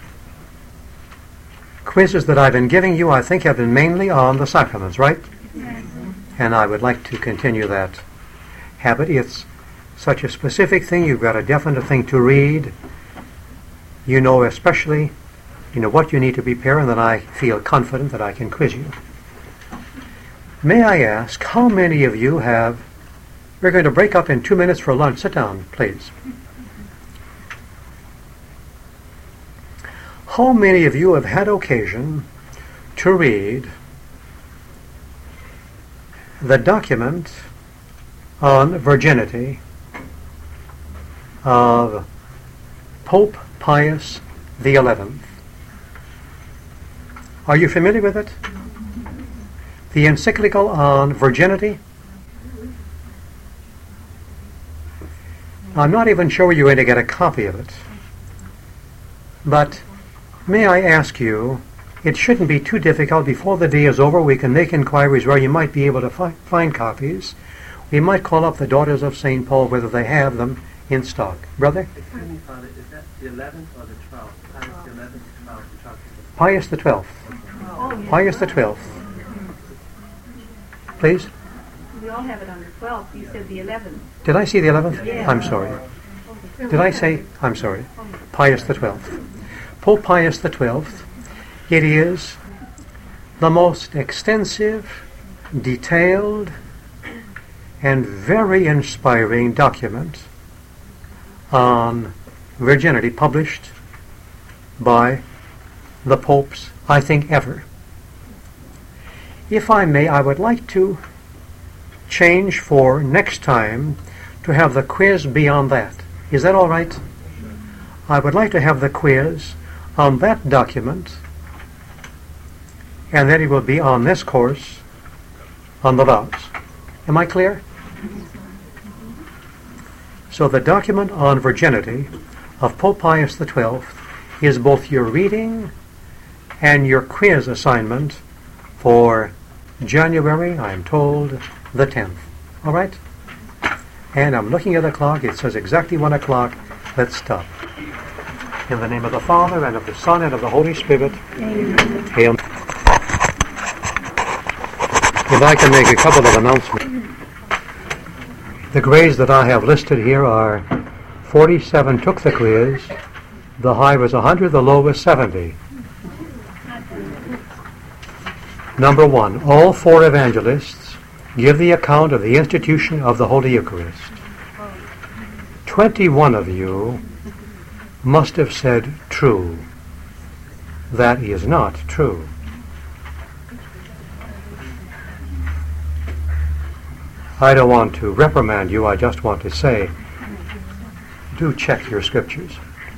quizzes that I've been giving you, I think, have been mainly on the sacraments, right? Yes. And I would like to continue that habit. It's such a specific thing. You've got a definite thing to read. You know especially, what you need to prepare, and then I feel confident that I can quiz you. May I ask, how many of you have... We're going to break up in 2 minutes for lunch. Sit down, please. How many of you have had occasion to read the document on virginity of Pope Pius XI? Are you familiar with it? The encyclical on virginity? I'm not even sure you're going to get a copy of it. But may I ask you, it shouldn't be too difficult. Before the day is over, we can make inquiries where you might be able to find copies. We might call up the Daughters of St. Paul whether they have them in stock. Brother? Excuse me, Father, is that the 11th or the 12th? Pius the 12th. Pius the 12th. Please? We all have it on the 12th. You said the 11th. Did I see the 11th? Yeah. I'm sorry. Did I say? I'm sorry. Pius the 12th. Pope Pius the 12th. It is the most extensive, detailed, and very inspiring document on virginity published by the popes, I think, ever. If I may, I would like to change for next time to have the quiz be on that. Is that all right? I would like to have the quiz on that document, and then it will be on this course on the vows. Am I clear? So the document on virginity of Pope Pius XII is both your reading and your quiz assignment for January, I'm told, the 10th. All right? And I'm looking at the clock. It says exactly 1 o'clock. Let's stop. In the name of the Father, and of the Son, and of the Holy Spirit. Amen. Hail. If I can make a couple of announcements. The grades that I have listed here are 47 took the quiz. The high was 100, the low was 70. Number 1, all 4 evangelists give the account of the institution of the Holy Eucharist. 21 of you must have said true. That is not true. I don't want to reprimand you, I just want to say, do check your scriptures.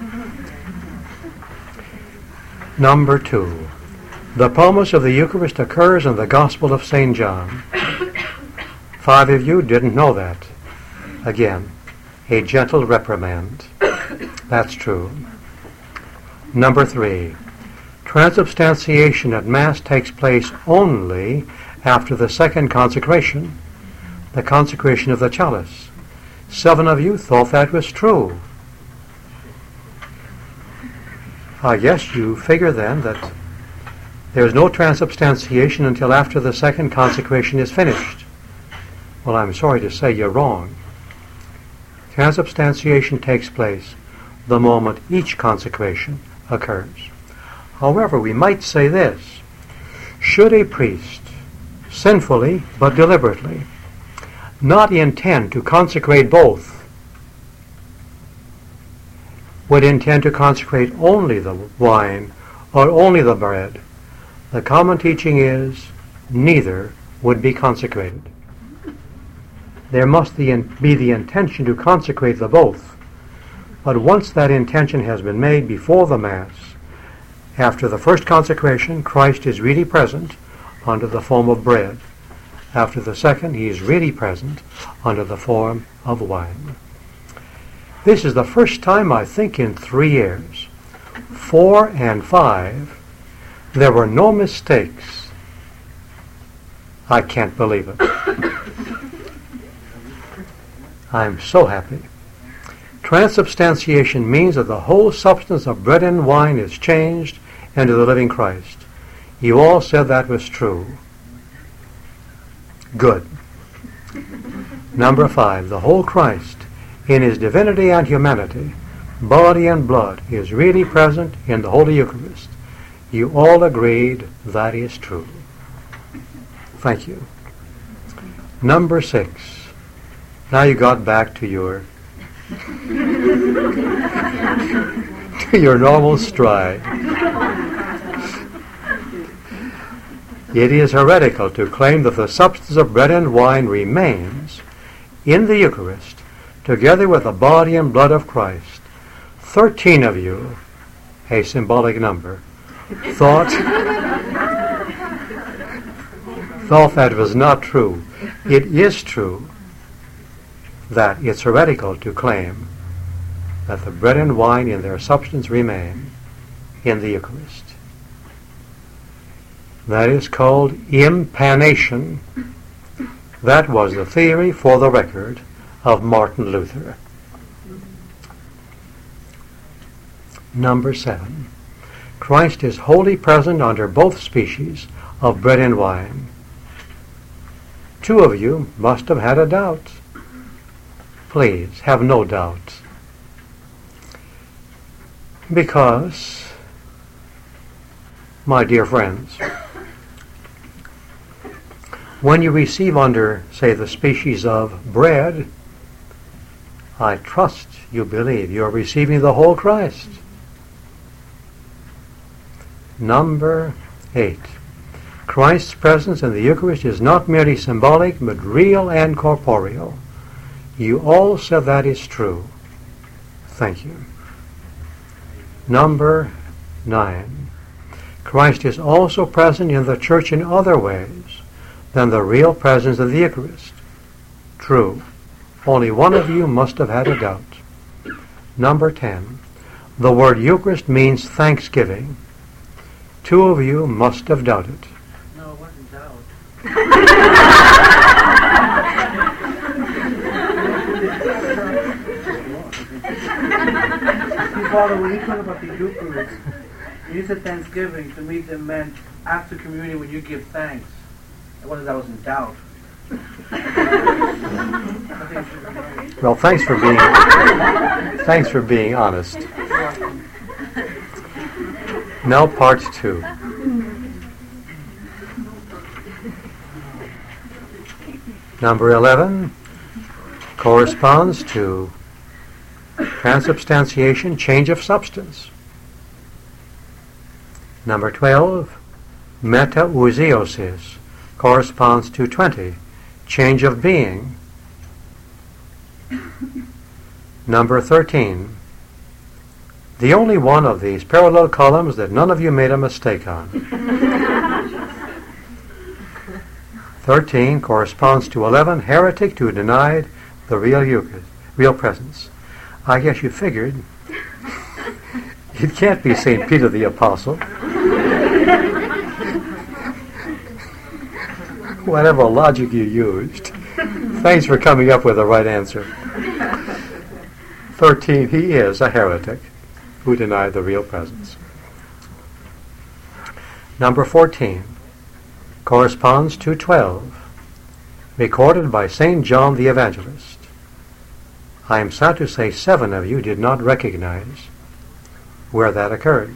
Number 2, the promise of the Eucharist occurs in the Gospel of St. John. 5 of you didn't know that. Again, a gentle reprimand. That's true. Number 3, transubstantiation at Mass takes place only after the second consecration, the consecration of the chalice. 7 of you thought that was true. I guess you figure then that there's no transubstantiation until after the second consecration is finished. Well, I'm sorry to say you're wrong. Transubstantiation takes place the moment each consecration occurs. However, we might say this: should a priest, sinfully but deliberately, not intend to consecrate both, would intend to consecrate only the wine or only the bread, the common teaching is neither would be consecrated. There must be the intention to consecrate the both, but once that intention has been made before the Mass, after the first consecration, Christ is really present under the form of bread. After the second, he is really present under the form of wine. This is the first time, I think, in 3 years, 4 and 5, there were no mistakes. I can't believe it. I'm so happy. Transubstantiation means that the whole substance of bread and wine is changed into the living Christ. You all said that was true. Good. Number 5, the whole Christ, in his divinity and humanity, body and blood, is really present in the Holy Eucharist. You all agreed that is true. Thank you. Number 6. Now you got back to your normal stride. It is heretical to claim that the substance of bread and wine remains in the Eucharist together with the body and blood of Christ. 13 of you, a symbolic number, thought that was not true. It is true that it's heretical to claim that the bread and wine in their substance remain in the Eucharist. That is called impanation. That was the theory, for the record, of Martin Luther. Number 7. Christ is wholly present under both species of bread and wine. 2 of you must have had a doubt. Please, have no doubt. Because, my dear friends, when you receive under, say, the species of bread, I trust you believe you are receiving the whole Christ. Number 8. Christ's presence in the Eucharist is not merely symbolic, but real and corporeal. You all said that is true. Thank you. Number 9. Christ is also present in the Church in other ways than the real presence of the Eucharist. True. Only one of you must have had a doubt. Number 10. The word Eucharist means thanksgiving. 2 of you must have doubted. No, it wasn't doubt. Father, when you talk about the Eucharist, you said thanksgiving. To me, that meant after communion when you give thanks. It wasn't that I was in doubt. Well, thanks for being honest. Now part 2. Number 11 corresponds to transubstantiation, change of substance. Number 12, metaousiosis, corresponds to 20, change of being. Number 13, the only one of these parallel columns that none of you made a mistake on. 13 corresponds to 11, heretic who denied the real Eucharist, real presence. I guess you figured it can't be St. Peter the Apostle. Whatever logic you used. Thanks for coming up with the right answer. 13, he is a heretic who denied the real presence. Number 14 corresponds to 12, recorded by St. John the Evangelist. I am sad to say 7 of you did not recognize where that occurred.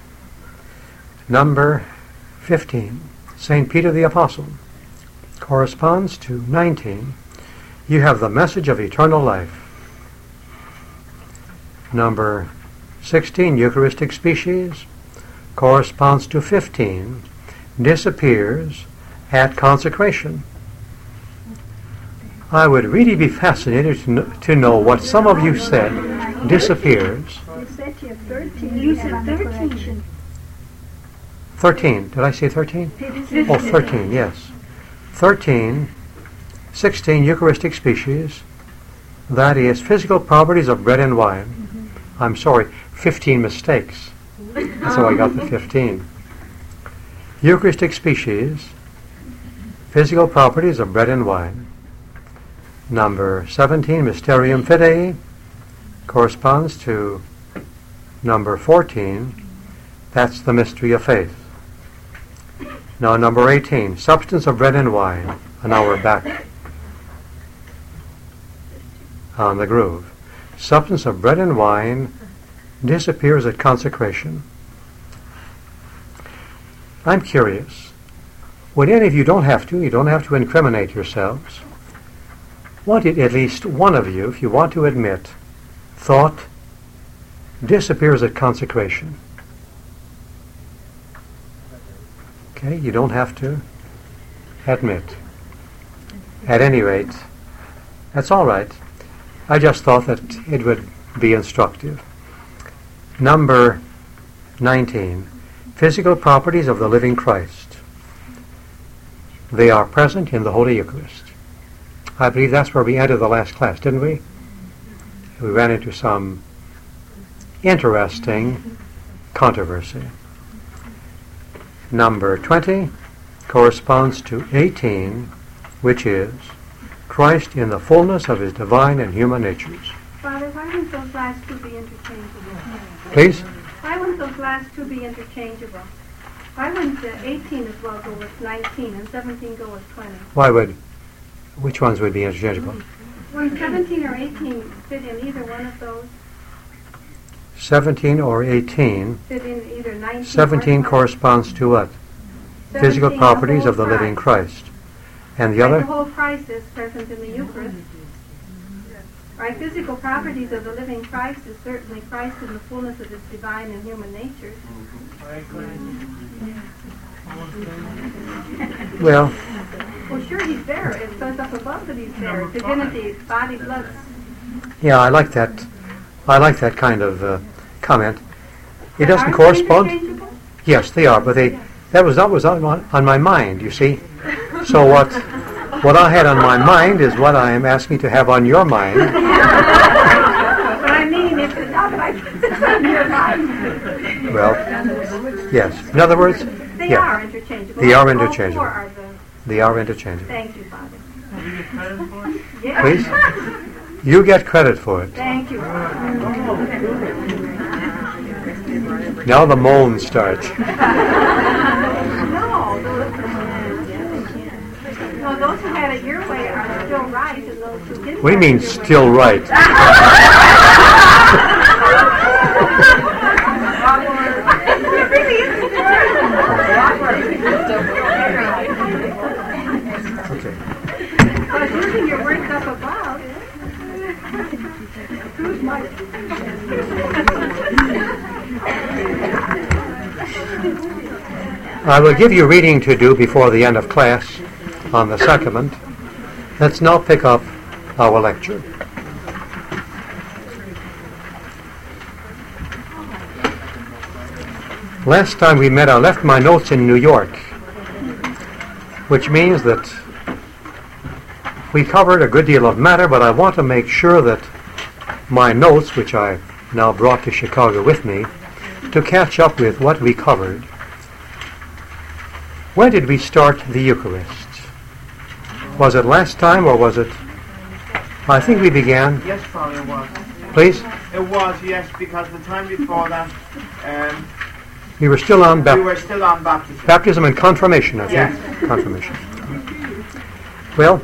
Number 15, St. Peter the Apostle, corresponds to 19, you have the message of eternal life. Number 16, Eucharistic species, corresponds to 15, disappears at consecration. I would really be fascinated to know what some of you said disappears. You said you have 13. You said 13. 13. Did I say 13? Oh, 13, yes. 13, 16 Eucharistic species, that is, physical properties of bread and wine. I'm sorry, 15 mistakes. That's how I got the 15. Eucharistic species, physical properties of bread and wine. Number 17, Mysterium Fidei, corresponds to number 14, that's the mystery of faith. Now number 18, substance of bread and wine, and now we're back on the groove. Substance of bread and wine disappears at consecration. I'm curious, would any of you, you don't have to incriminate yourselves, what did at least one of you, if you want to admit, thought disappears at consecration? Okay, you don't have to admit. At any rate, that's all right. I just thought that it would be instructive. Number 19, physical properties of the living Christ. They are present in the Holy Eucharist. I believe that's where we ended the last class, didn't we? We ran into some interesting controversy. Number 20 corresponds to 18, which is Christ in the fullness of his divine and human natures. Father, why wouldn't those last two be interchangeable? Please? Why wouldn't those last two be interchangeable? Why wouldn't 18 as well go with 19 and 17 go with 20? Which ones would be interchangeable? Wouldn't 17 or 18 fit in either one of those? 17 or 18. Fit in either 19 17 or 20? corresponds to what? Physical properties of the living Christ. And the other? The whole Christ is present in the Eucharist. Right, physical properties of the living Christ is certainly Christ in the fullness of his divine and human natures. Well, sure, he's there. It says up above that he's there. Divinity, body, blood. yeah, I like that. I like that kind of comment. It doesn't correspond. Yes, they are, but that was on my mind. You see, so what I had on my mind is what I am asking to have on your mind. But I mean, if it's not like it's on your mind. Well, yes. In other words, They are interchangeable. They are All interchangeable. four are the... They are interchangeable. Thank you, Father. Yes. Please? You get credit for it. Thank you. Now the moan starts. No, those who had it your way are still right, and those who didn't... What do you mean, still right? Okay. But using your words up above... I will give you reading to do before the end of class on the sacrament. Let's now pick up our lecture. Last time we met, I left my notes in New York, which means that we covered a good deal of matter, but I want to make sure that my notes, which I've now brought to Chicago with me, to catch up with what we covered. When did we start the Eucharist? Was it last time or was it... I think we began... Yes, Father, it was. Please? It was, yes, because the time before that, We were still on we were still on baptism. baptism and confirmation, I think. Yes. Confirmation. Well,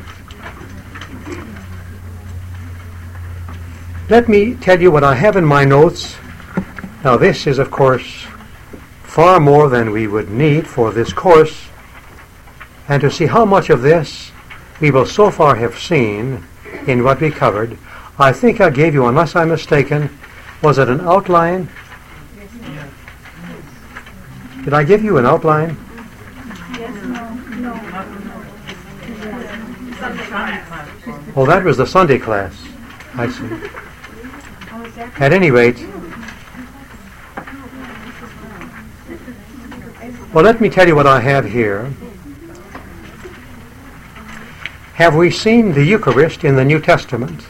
let me tell you what I have in my notes. Now this is, of course, far more than we would need for this course, and to see how much of this we will so far have seen in what we covered. I think I gave you, unless I'm mistaken, was it an outline? Did I give you an outline? Oh, that was the Sunday class. I see. At any rate, well, let me tell you what I have here. Have we seen the Eucharist in the New Testament?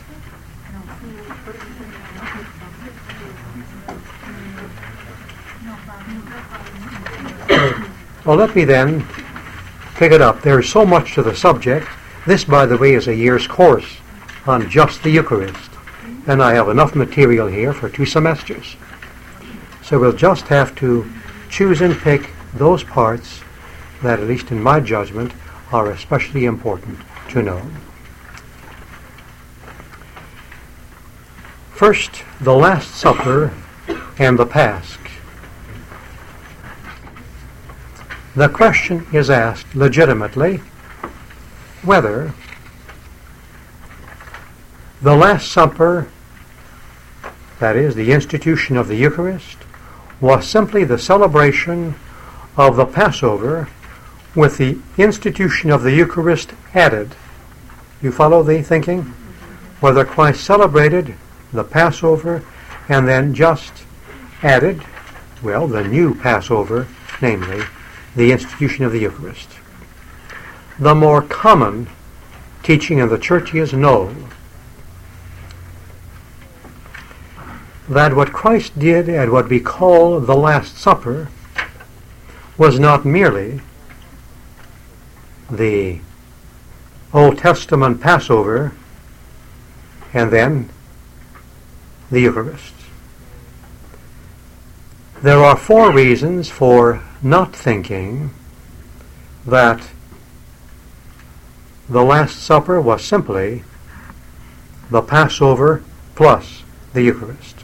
Well, let me then pick it up. There is so much to the subject. This, by the way, is a year's course on just the Eucharist. And I have enough material here for 2 semesters. So we'll just have to choose and pick those parts that, at least in my judgment, are especially important to know. First, the Last Supper and the Pasch. The question is asked legitimately whether the Last Supper, that is, the institution of the Eucharist, was simply the celebration of the Passover with the institution of the Eucharist added. You follow the thinking? Whether Christ celebrated the Passover and then just added, well, the new Passover, namely, the institution of the Eucharist. The more common teaching in the Church is no. That what Christ did at what we call the Last Supper was not merely the Old Testament Passover and then the Eucharist. There are 4 reasons for not thinking that the Last Supper was simply the Passover plus the Eucharist.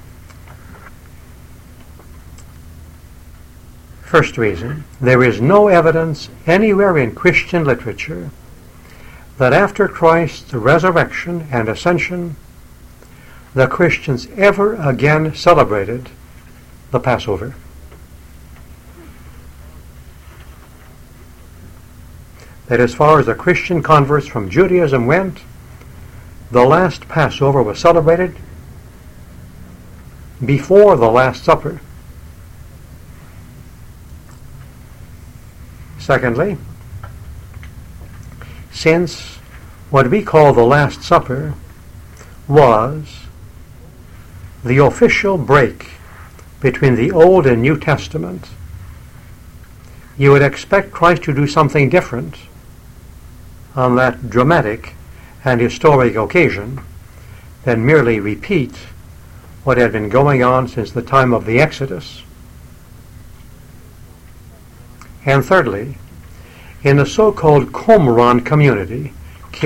First reason, there is no evidence anywhere in Christian literature that after Christ's resurrection and ascension, the Christians ever again celebrated the Passover. That as far as the Christian converts from Judaism went, the last Passover was celebrated before the Last Supper. Secondly, since what we call the Last Supper was the official break between the Old and New Testament, you would expect Christ to do something different on that dramatic and historic occasion than merely repeat what had been going on since the time of the Exodus. And thirdly, in the so-called Qumran community,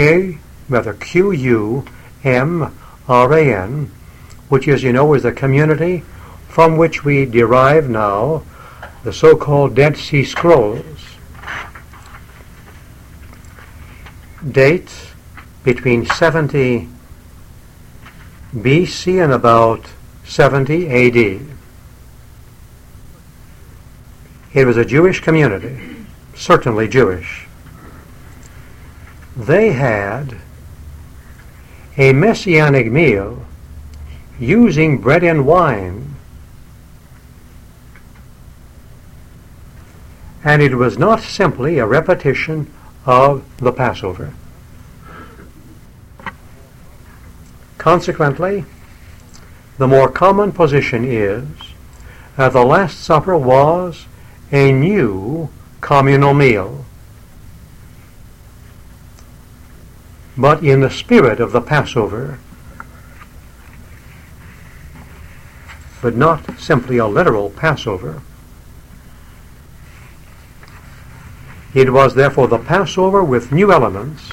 Q-U-M-R-A-N, which, as you know, is the community from which we derive now the so-called Dead Sea Scrolls, date between 70 BC and about 70 AD. It was a Jewish community, certainly Jewish. They had a messianic meal using bread and wine, and it was not simply a repetition of the Passover. Consequently, the more common position is that the Last Supper was a new communal meal, but in the spirit of the Passover, but not simply a literal Passover. It was therefore the Passover with new elements.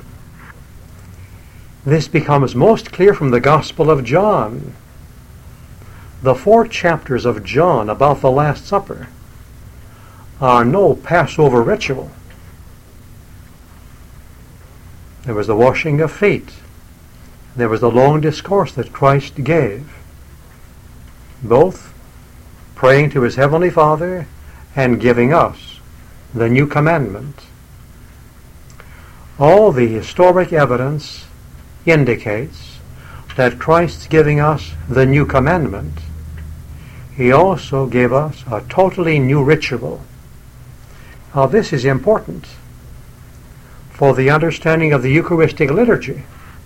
This becomes most clear from the Gospel of John. The 4 chapters of John about the Last Supper are no Passover ritual. There was the washing of feet, there was the long discourse that Christ gave, both praying to his heavenly Father and giving us the new commandment. All the historic evidence indicates that Christ's giving us the new commandment, he also gave us a totally new ritual. Now this is important for the understanding of the Eucharistic liturgy,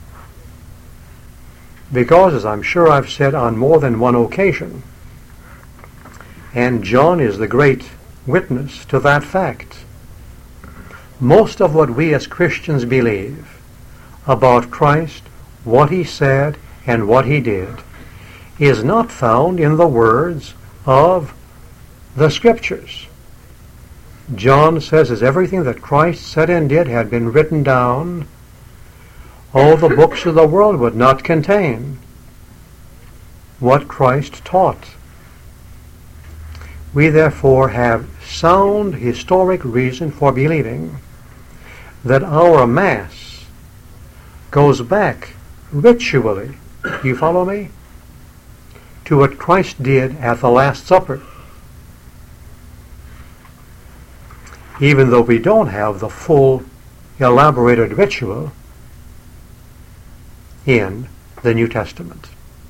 because, as I'm sure I've said on more than one occasion, and John is the great witness to that fact, most of what we as Christians believe about Christ, what he said and what he did, is not found in the words of the Scriptures. John says, as everything that Christ said and did had been written down, all the books of the world would not contain what Christ taught. We therefore have sound historic reason for believing that our Mass goes back ritually, do you follow me, to what Christ did at the Last Supper. Even though we don't have the full elaborated ritual in the New Testament.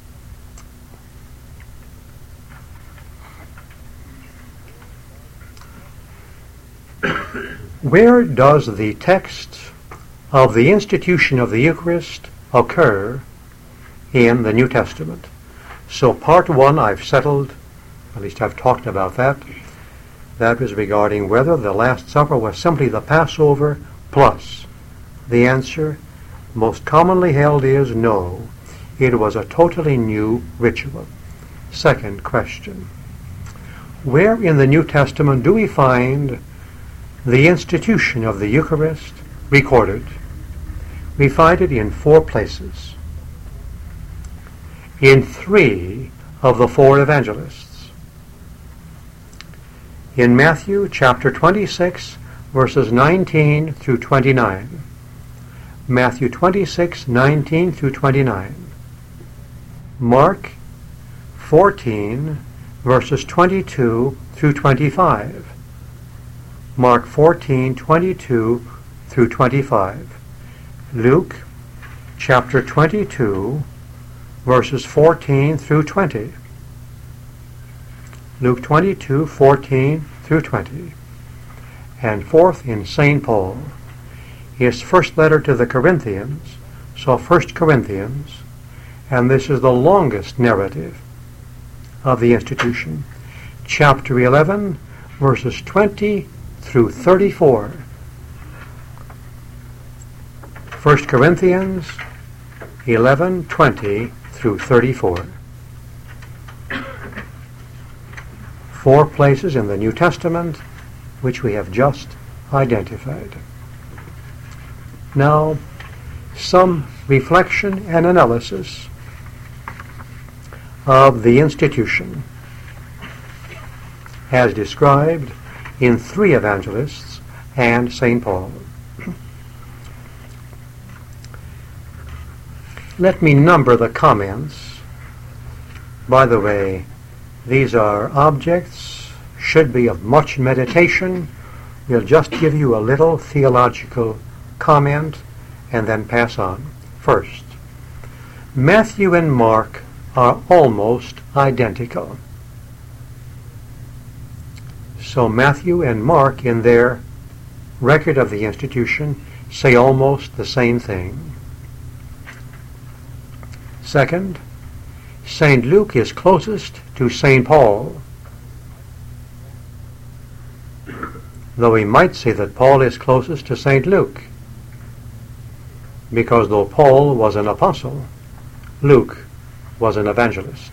Where does the text of the institution of the Eucharist occur in the New Testament? So part one I've settled, at least I've talked about that. That was regarding whether the Last Supper was simply the Passover plus. The answer, most commonly held, is no. It was a totally new ritual. Second question. Where in the New Testament do we find the institution of the Eucharist recorded? We find it in 4 places. In 3 of the 4 evangelists. In Matthew chapter 26, verses 19 through 29. Matthew 26, 19 through 29. Mark 14, verses 22 through 25. Mark 14, 22 through 25. Luke chapter 22, verses 14 through 20. Luke 22, 14 through 20. And fourth, in St. Paul, his first letter to the Corinthians, so 1 Corinthians, and this is the longest narrative of the institution, chapter 11, verses 20 through 34. 1 Corinthians 11, 20 through 34. 4 places in the New Testament which we have just identified. Now, some reflection and analysis of the institution as described in 3 evangelists and St. Paul. Let me number the comments. By the way, these are objects, should be of much meditation. We'll just give you a little theological comment and then pass on. First, Matthew and Mark are almost identical. So Matthew and Mark in their record of the institution say almost the same thing. Second, St. Luke is closest to St. Paul, though we might say that Paul is closest to St. Luke, because though Paul was an apostle, Luke was an evangelist.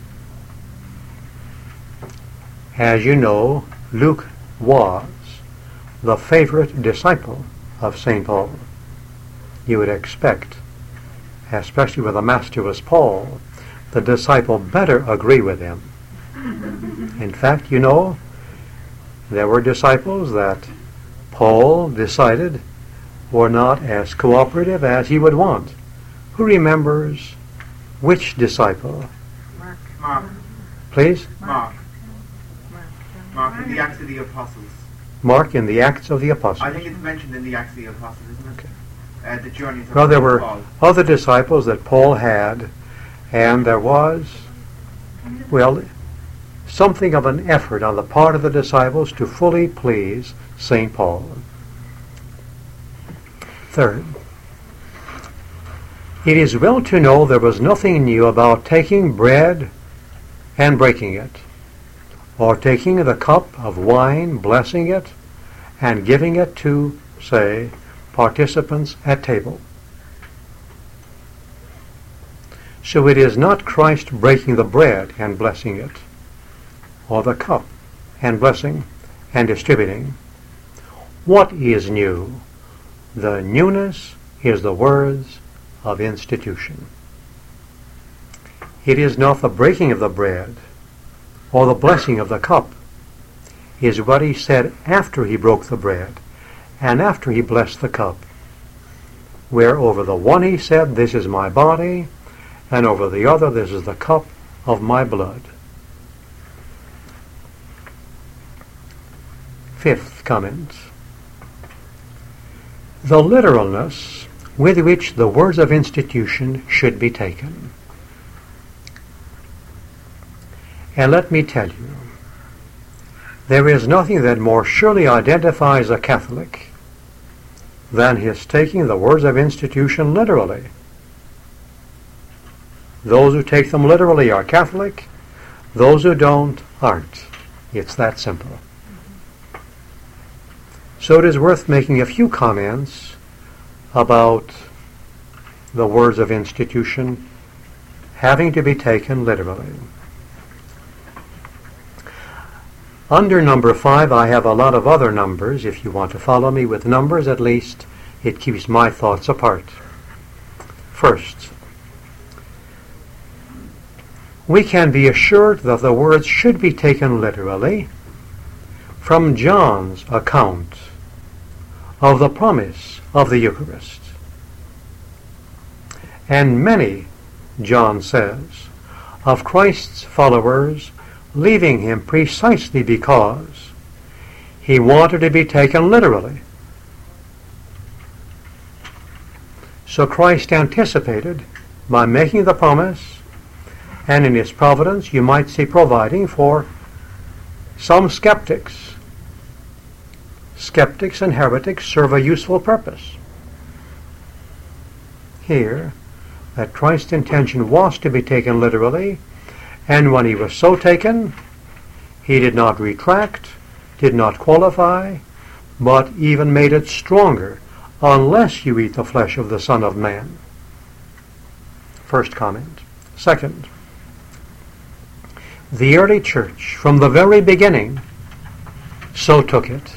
As you know, Luke was the favorite disciple of St. Paul. You would expect, especially where the master was Paul, the disciple better agree with him. In fact, you know, there were disciples that Paul decided were not as cooperative as he would want. Who remembers which disciple? Mark. Please? Mark in the Acts of the Apostles. Mark in the Acts of the Apostles. I think it's mentioned in the Acts of the Apostles, isn't it? Okay. The journey to Well, there were Paul. other disciples that Paul had, and there was, well, something of an effort on the part of the disciples to fully please St. Paul. Third, it is well to know there was nothing new about taking bread and breaking it, or taking the cup of wine, blessing it, and giving it to, say, participants at table. So it is not Christ breaking the bread and blessing it, or the cup and blessing and distributing. What is new? The newness is the words of institution. It is not the breaking of the bread or the blessing of the cup. It is what he said after he broke the bread and after he blessed the cup, where over the one he said, "This is my body," and over the other, "This is the cup of my blood." Fifth comment. The literalness with which the words of institution should be taken. And let me tell you, there is nothing that more surely identifies a Catholic than his taking the words of institution literally. Those who take them literally are Catholic. Those who don't aren't. It's that simple. So it is worth making a few comments about the words of institution having to be taken literally. Under number 5, I have a lot of other numbers. If you want to follow me with numbers, at least it keeps my thoughts apart. First, we can be assured that the words should be taken literally from John's account of the promise of the Eucharist. And many, John says, of Christ's followers leaving him precisely because he wanted to be taken literally. So Christ anticipated by making the promise, and in his providence you might say providing for some skeptics. Skeptics and heretics serve a useful purpose. Here, that Christ's intention was to be taken literally, and when he was so taken, he did not retract, did not qualify, but even made it stronger, unless you eat the flesh of the Son of Man. First comment. Second, the early church, from the very beginning, so took it.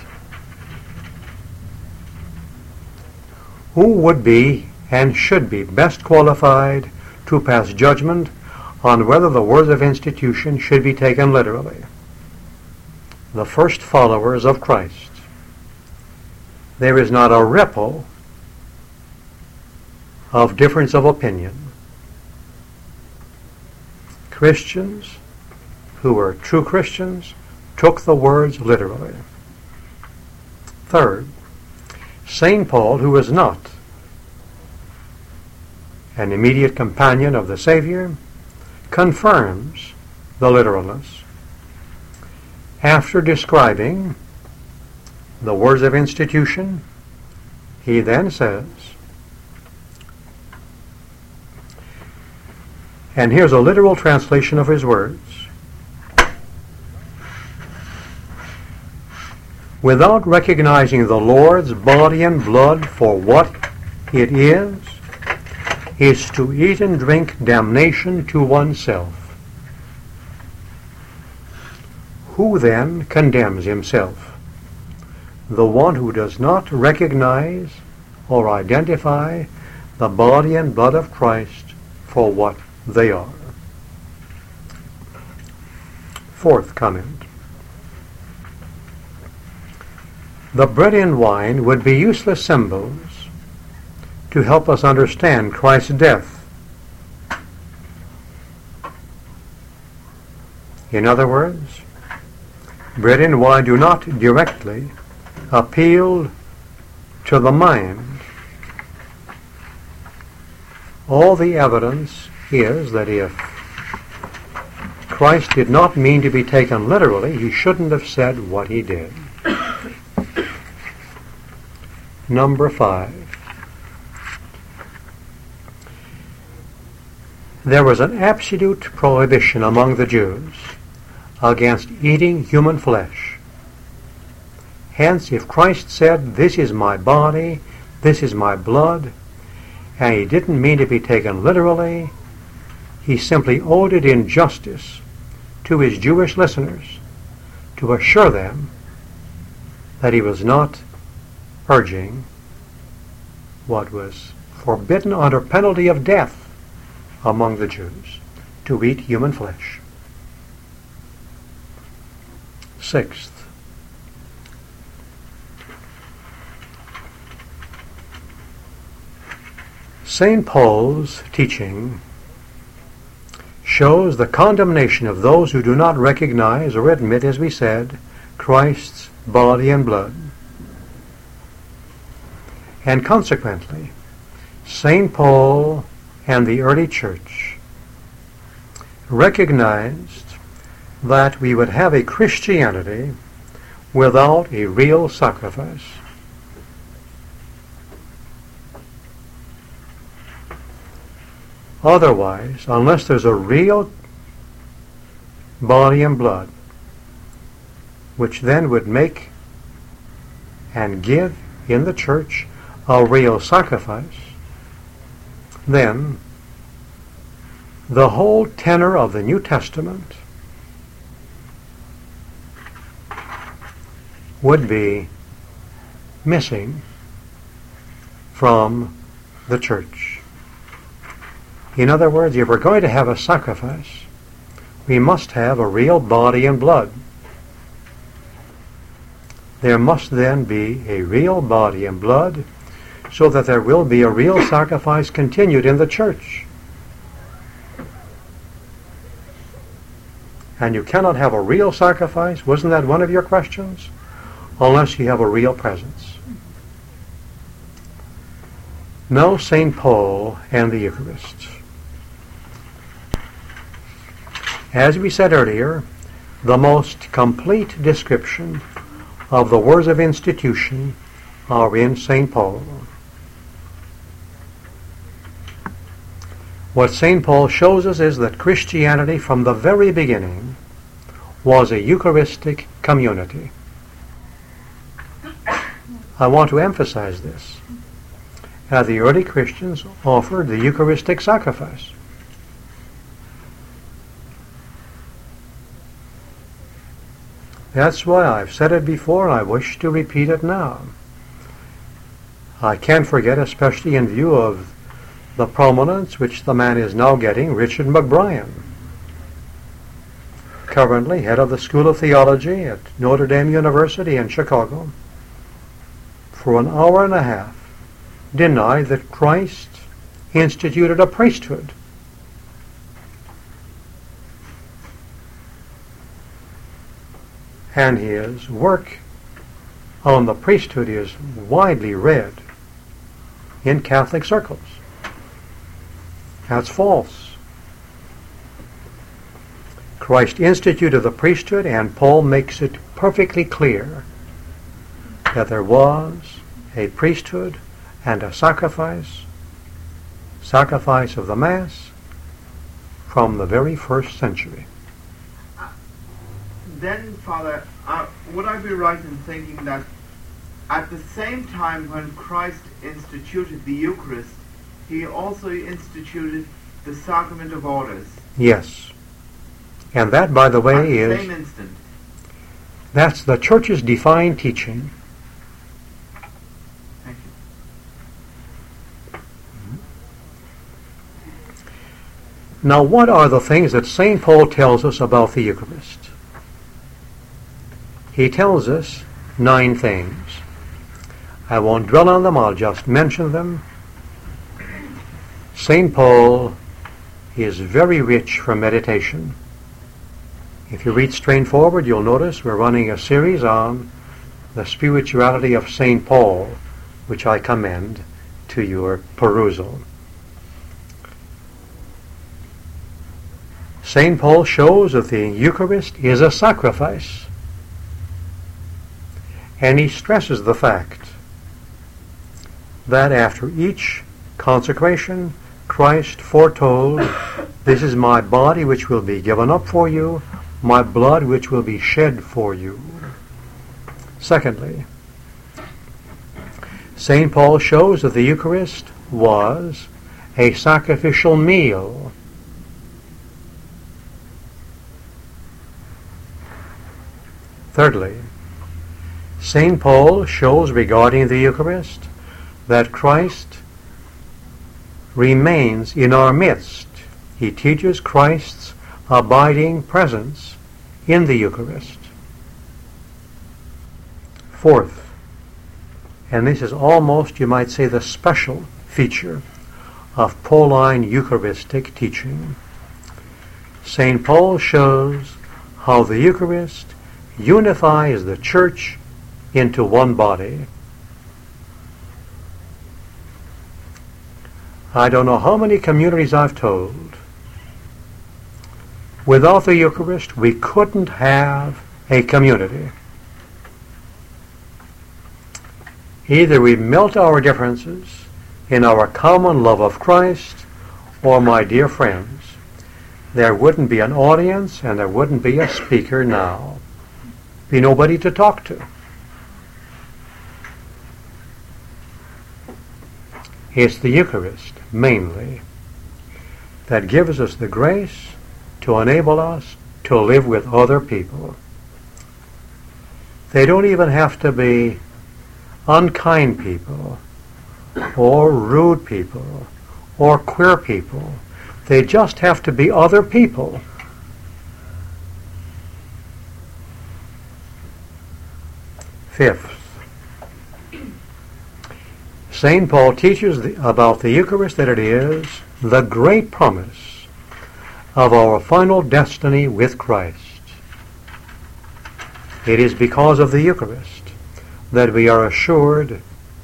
Who would be and should be best qualified to pass judgment on whether the words of institution should be taken literally? The first followers of Christ. There is not a ripple of difference of opinion. Christians who were true Christians took the words literally. Third, St. Paul, who was not an immediate companion of the Savior, confirms the literalness. After describing the words of institution, he then says, and here's a literal translation of his words, without recognizing the Lord's body and blood for what it is to eat and drink damnation to oneself. Who then condemns himself? The one who does not recognize or identify the body and blood of Christ for what they are. Fourth comment. The bread and wine would be useless symbols to help us understand Christ's death. In other words, bread and wine do not directly appeal to the mind. All the evidence is that if Christ did not mean to be taken literally, he shouldn't have said what he did. Number 5. There was an absolute prohibition among the Jews against eating human flesh. Hence, if Christ said, "This is my body, this is my blood," and he didn't mean to be taken literally, he simply owed it in justice to his Jewish listeners to assure them that he was not urging what was forbidden under penalty of death among the Jews, to eat human flesh. 6th, St. Paul's teaching shows the condemnation of those who do not recognize or admit, as we said, Christ's body and blood. And consequently, St. Paul and the early church recognized that we would have a Christianity without a real sacrifice. Otherwise, unless there's a real body and blood, which then would make and give in the church a real sacrifice, then the whole tenor of the New Testament would be missing from the church. In other words, if we're going to have a sacrifice, we must have a real body and blood. There must then be a real body and blood so that there will be a real sacrifice continued in the church. And you cannot have a real sacrifice, wasn't that one of your questions? Unless you have a real presence. Now St. Paul and the Eucharist. As we said earlier, the most complete description of the words of institution are in St. Paul. What St. Paul shows us is that Christianity from the very beginning was a Eucharistic community. I want to emphasize this. The early Christians offered the Eucharistic sacrifice. That's why I've said it before, I wish to repeat it now. I can't forget, especially in view of the prominence which the man is now getting, Richard McBrien, currently head of the School of Theology at Notre Dame University in Chicago, for an hour and a half denied that Christ instituted a priesthood. And his work on the priesthood is widely read in Catholic circles. That's false. Christ instituted the priesthood, and Paul makes it perfectly clear that there was a priesthood and a sacrifice of the Mass from the very first century. Then, Father, would I be right in thinking that at the same time when Christ instituted the Eucharist, he also instituted the Sacrament of Orders? Yes. And that, by the way, at the same instant. That's the Church's defined teaching. Thank you. Now, what are the things that St. Paul tells us about the Eucharist? He tells us 9 things. I won't dwell on them, I'll just mention them. St. Paul is very rich for meditation. If you read straight forward, you'll notice we're running a series on the spirituality of St. Paul, which I commend to your perusal. St. Paul shows that the Eucharist is a sacrifice, and he stresses the fact that after each consecration, Christ foretold, "This is my body which will be given up for you, my blood which will be shed for you." Secondly, St. Paul shows that the Eucharist was a sacrificial meal. Thirdly, St. Paul shows regarding the Eucharist that Christ remains in our midst. He teaches Christ's abiding presence in the Eucharist. Fourth, and this is almost, you might say, the special feature of Pauline Eucharistic teaching, St. Paul shows how the Eucharist unifies the Church into one body. I don't know how many communities I've told, without the Eucharist we couldn't have a community. Either we melt our differences in our common love of Christ, or, my dear friends, there wouldn't be an audience and there wouldn't be a speaker now. Be nobody to talk to. It's the Eucharist, mainly, that gives us the grace to enable us to live with other people. They don't even have to be unkind people, or rude people, or queer people. They just have to be other people. Fifth, St. Paul teaches about the Eucharist that it is the great promise of our final destiny with Christ. It is because of the Eucharist that we are assured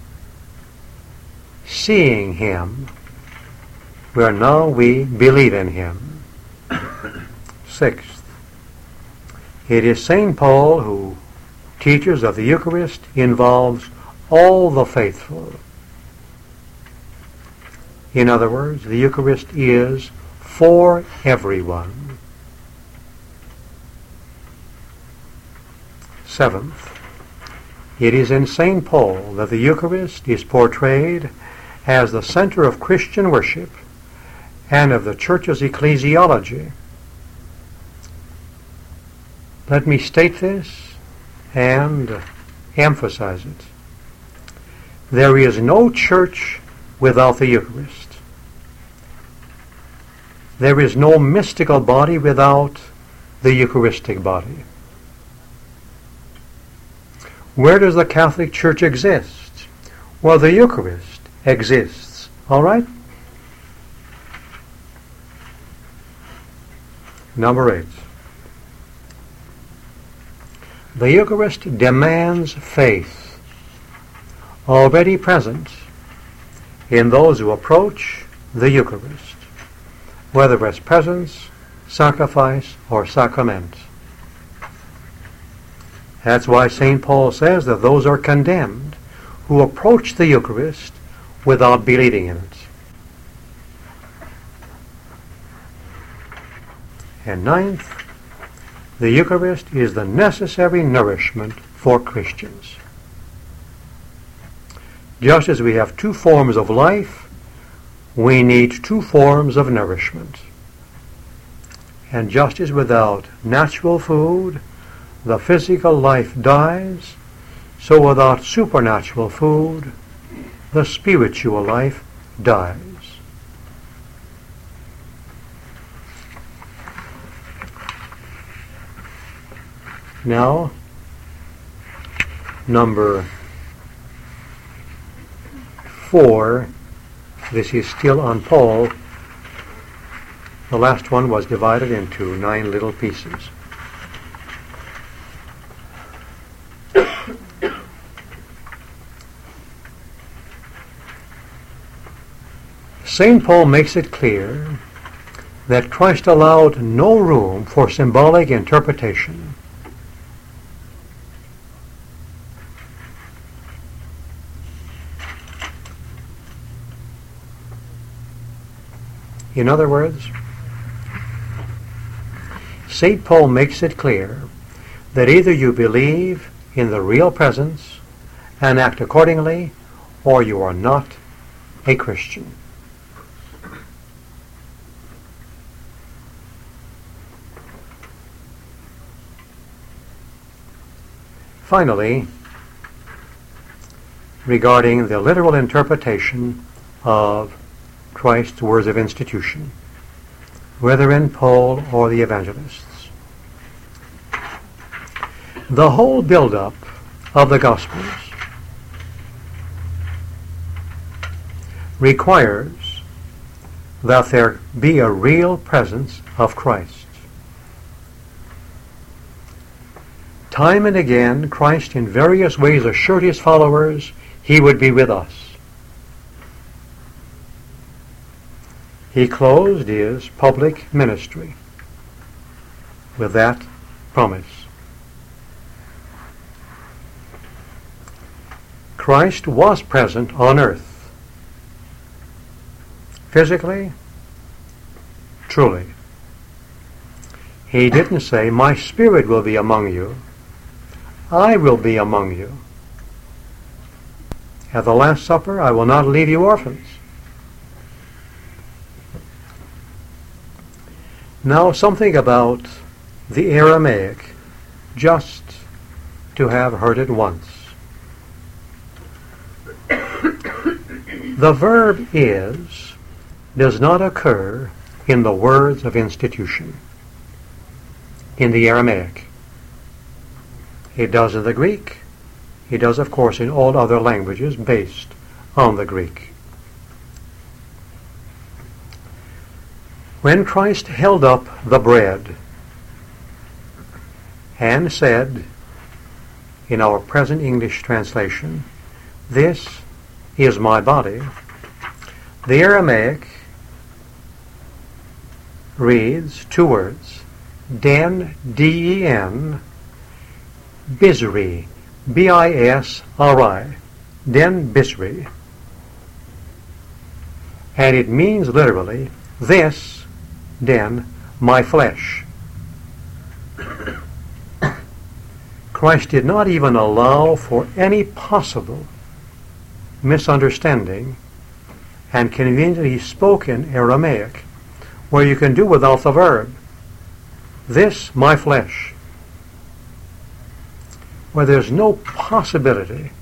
seeing Him where now we believe in Him. Sixth, it is St. Paul who teaches that the Eucharist involves all the faithful. In other words, the Eucharist is for everyone. Seventh, it is in St. Paul that the Eucharist is portrayed as the center of Christian worship and of the Church's ecclesiology. Let me state this and emphasize it. There is no church without the Eucharist. There is no mystical body without the Eucharistic body. Where does the Catholic Church exist? Well, the Eucharist exists. All right? Number 8. The Eucharist demands faith, already present in those who approach the Eucharist, whether as presence, sacrifice, or sacrament. That's why St. Paul says that those are condemned who approach the Eucharist without believing in it. And ninth, the Eucharist is the necessary nourishment for Christians. Just as we have two forms of life, we need two forms of nourishment. And just as without natural food, the physical life dies, so without supernatural food, the spiritual life dies. Now, number 4 This is still on Paul. The last one was divided into 9 little pieces. St. Paul makes it clear that Christ allowed no room for symbolic interpretation. In other words, St. Paul makes it clear that either you believe in the real presence and act accordingly, or you are not a Christian. Finally, regarding the literal interpretation of Christ's words of institution, whether in Paul or the evangelists, the whole build-up of the Gospels requires that there be a real presence of Christ. Time and again, Christ in various ways assured his followers he would be with us. He closed his public ministry with that promise. Christ was present on earth. Physically, truly. He didn't say, "My spirit will be among you. I will be among you. At the Last Supper, I will not leave you orphans." Now something about the Aramaic, just to have heard it once. The verb is does not occur in the words of institution in the Aramaic. It does in the Greek. It does, of course, in all other languages based on the Greek. When Christ held up the bread and said, in our present English translation, "This is my body," the Aramaic reads 2 words, den, D-E-N, bisri, B-I-S-R-I, den bisri. And it means literally, "This, den, my flesh." Christ did not even allow for any possible misunderstanding and conveniently spoke in Aramaic, where you can do without the verb. "This, my flesh," where there's no possibility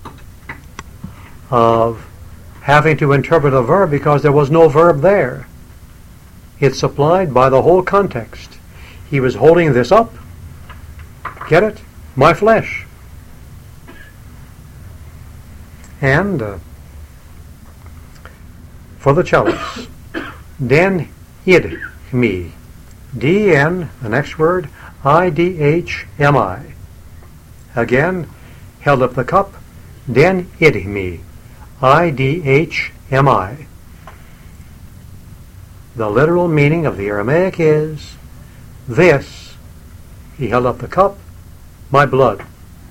of having to interpret a verb because there was no verb there. It's supplied by the whole context. He was holding this up. Get it? My flesh. And for the cellist, den id me. D-N, the next word, I-D-H-M-I. Again, held up the cup, den id me. I-D-H-M-I. The literal meaning of the Aramaic is, "This," he held up the cup, "my blood."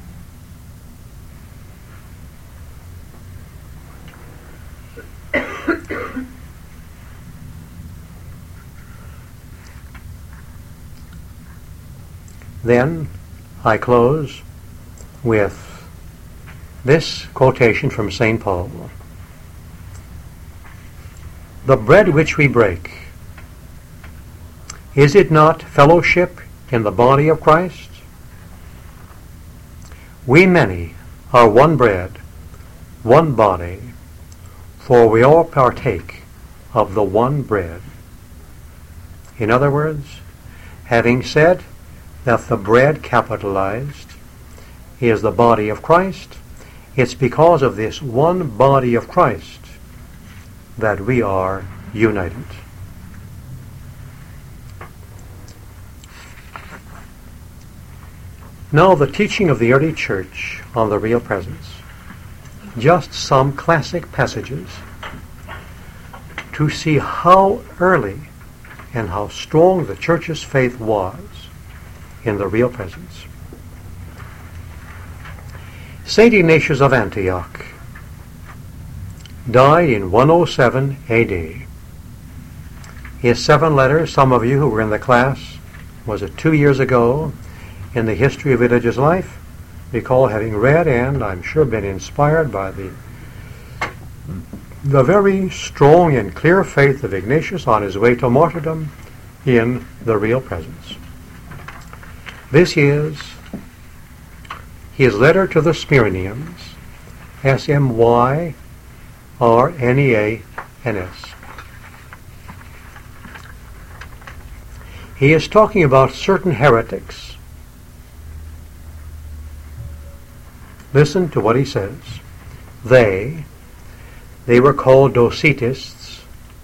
Then I close with this quotation from St. Paul. "The bread which we break, is it not fellowship in the body of Christ? We many are one bread, one body, for we all partake of the one bread." In other words, having said that the bread, capitalized, is the body of Christ, it's because of this one body of Christ that we are united. Now, the teaching of the early church on the real presence. Just some classic passages to see how early and how strong the church's faith was in the real presence. St. Ignatius of Antioch died in 107 AD. His 7 letters, some of you who were in the class, was it 2 years ago, in the history of religious life, recall having read and I'm sure been inspired by the very strong and clear faith of Ignatius on his way to martyrdom in the real presence. This is his letter to the Smyrnians, Smyrneans. He is talking about certain heretics. Listen to what he says. They were called Docetists.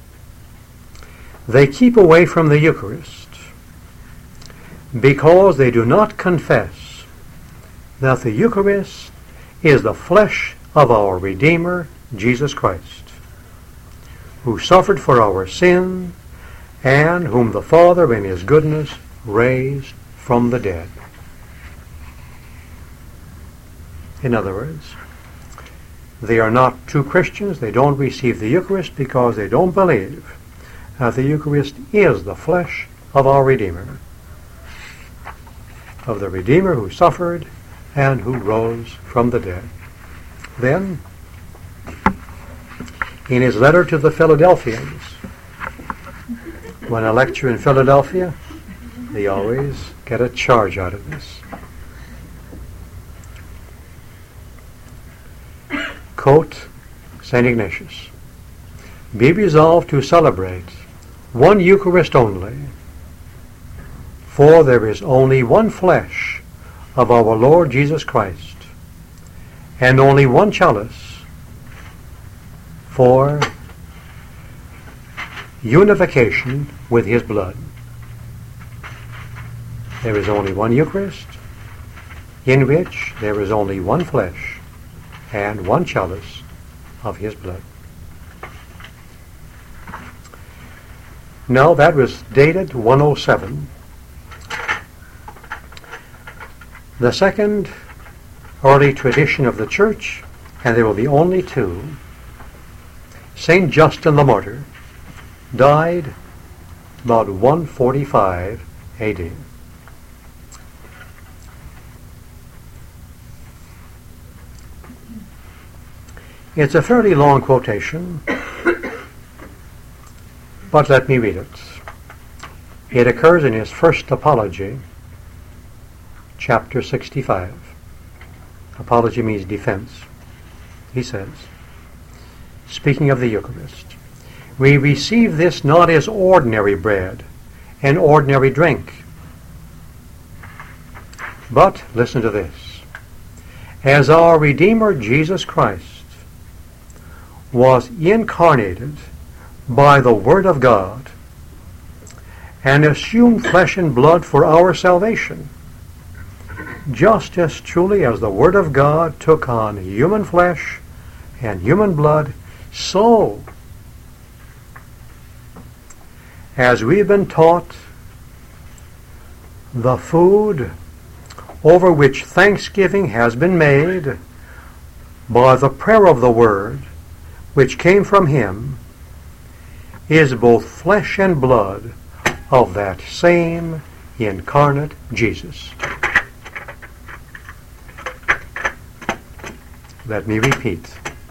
They keep away from the Eucharist because they do not confess that the Eucharist is the flesh of our Redeemer, Jesus Christ, who suffered for our sin and whom the Father in his goodness raised from the dead. In other words, they are not true Christians. They don't receive the Eucharist because they don't believe that the Eucharist is the flesh of our Redeemer, of the Redeemer who suffered and who rose from the dead. Then, in his letter to the Philadelphians, when I lecture in Philadelphia, they always get a charge out of this. Quote St. Ignatius, "Be resolved to celebrate one Eucharist only, for there is only one flesh of our Lord Jesus Christ, and only one chalice for unification with his blood." There is only one Eucharist, in which there is only one flesh and one chalice of his blood. Now that was dated 107. The second early tradition of the church, and there will be only 2, St. Justin the Martyr, died about 145 AD. It's a fairly long quotation, but let me read it. It occurs in his first Apology, chapter 65. Apology means defense. He says, speaking of the Eucharist, "We receive this not as ordinary bread and ordinary drink, but," listen to this, "as our Redeemer Jesus Christ was incarnated by the Word of God and assumed flesh and blood for our salvation, just as truly as the Word of God took on human flesh and human blood, so as we've been taught, the food over which thanksgiving has been made by the prayer of the Word which came from him is both flesh and blood of that same incarnate Jesus." Let me repeat.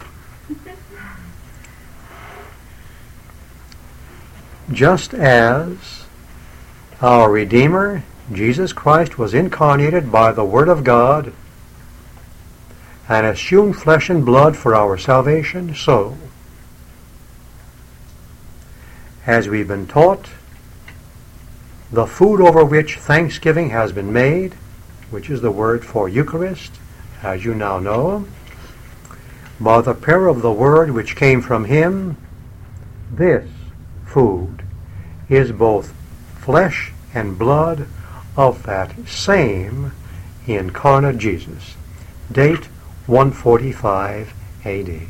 Just as our Redeemer, Jesus Christ, was incarnated by the Word of God and assumed flesh and blood for our salvation, so, as we've been taught, the food over which thanksgiving has been made, which is the word for Eucharist, as you now know, by the prayer of the Word which came from him, This food is both flesh and blood of that same incarnate Jesus. Date 145 AD.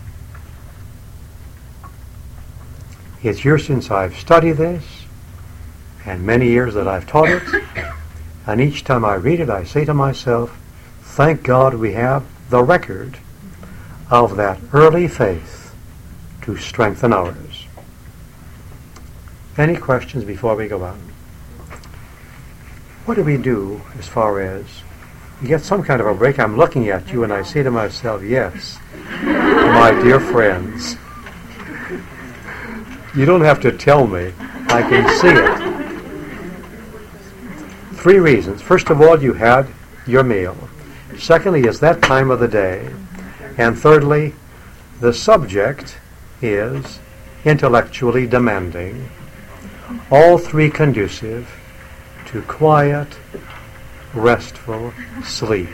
It's years since I've studied this, and many years that I've taught it, and each time I read it I say to myself, thank God we have the record of that early faith to strengthen ours. Any questions before we go on? What do we do as far as you get some kind of a break? I'm looking at you and I say to myself, yes, my dear friends. You don't have to tell me. I can see it. 3 reasons. First of all, you had your meal. Secondly, it's that time of the day. And thirdly, the subject is intellectually demanding. All 3 conducive to quiet, restful sleep.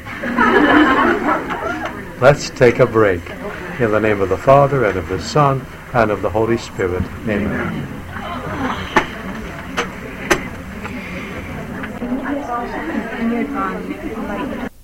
Let's take a break. In the name of the Father, and of the Son, and of the Holy Spirit. Amen.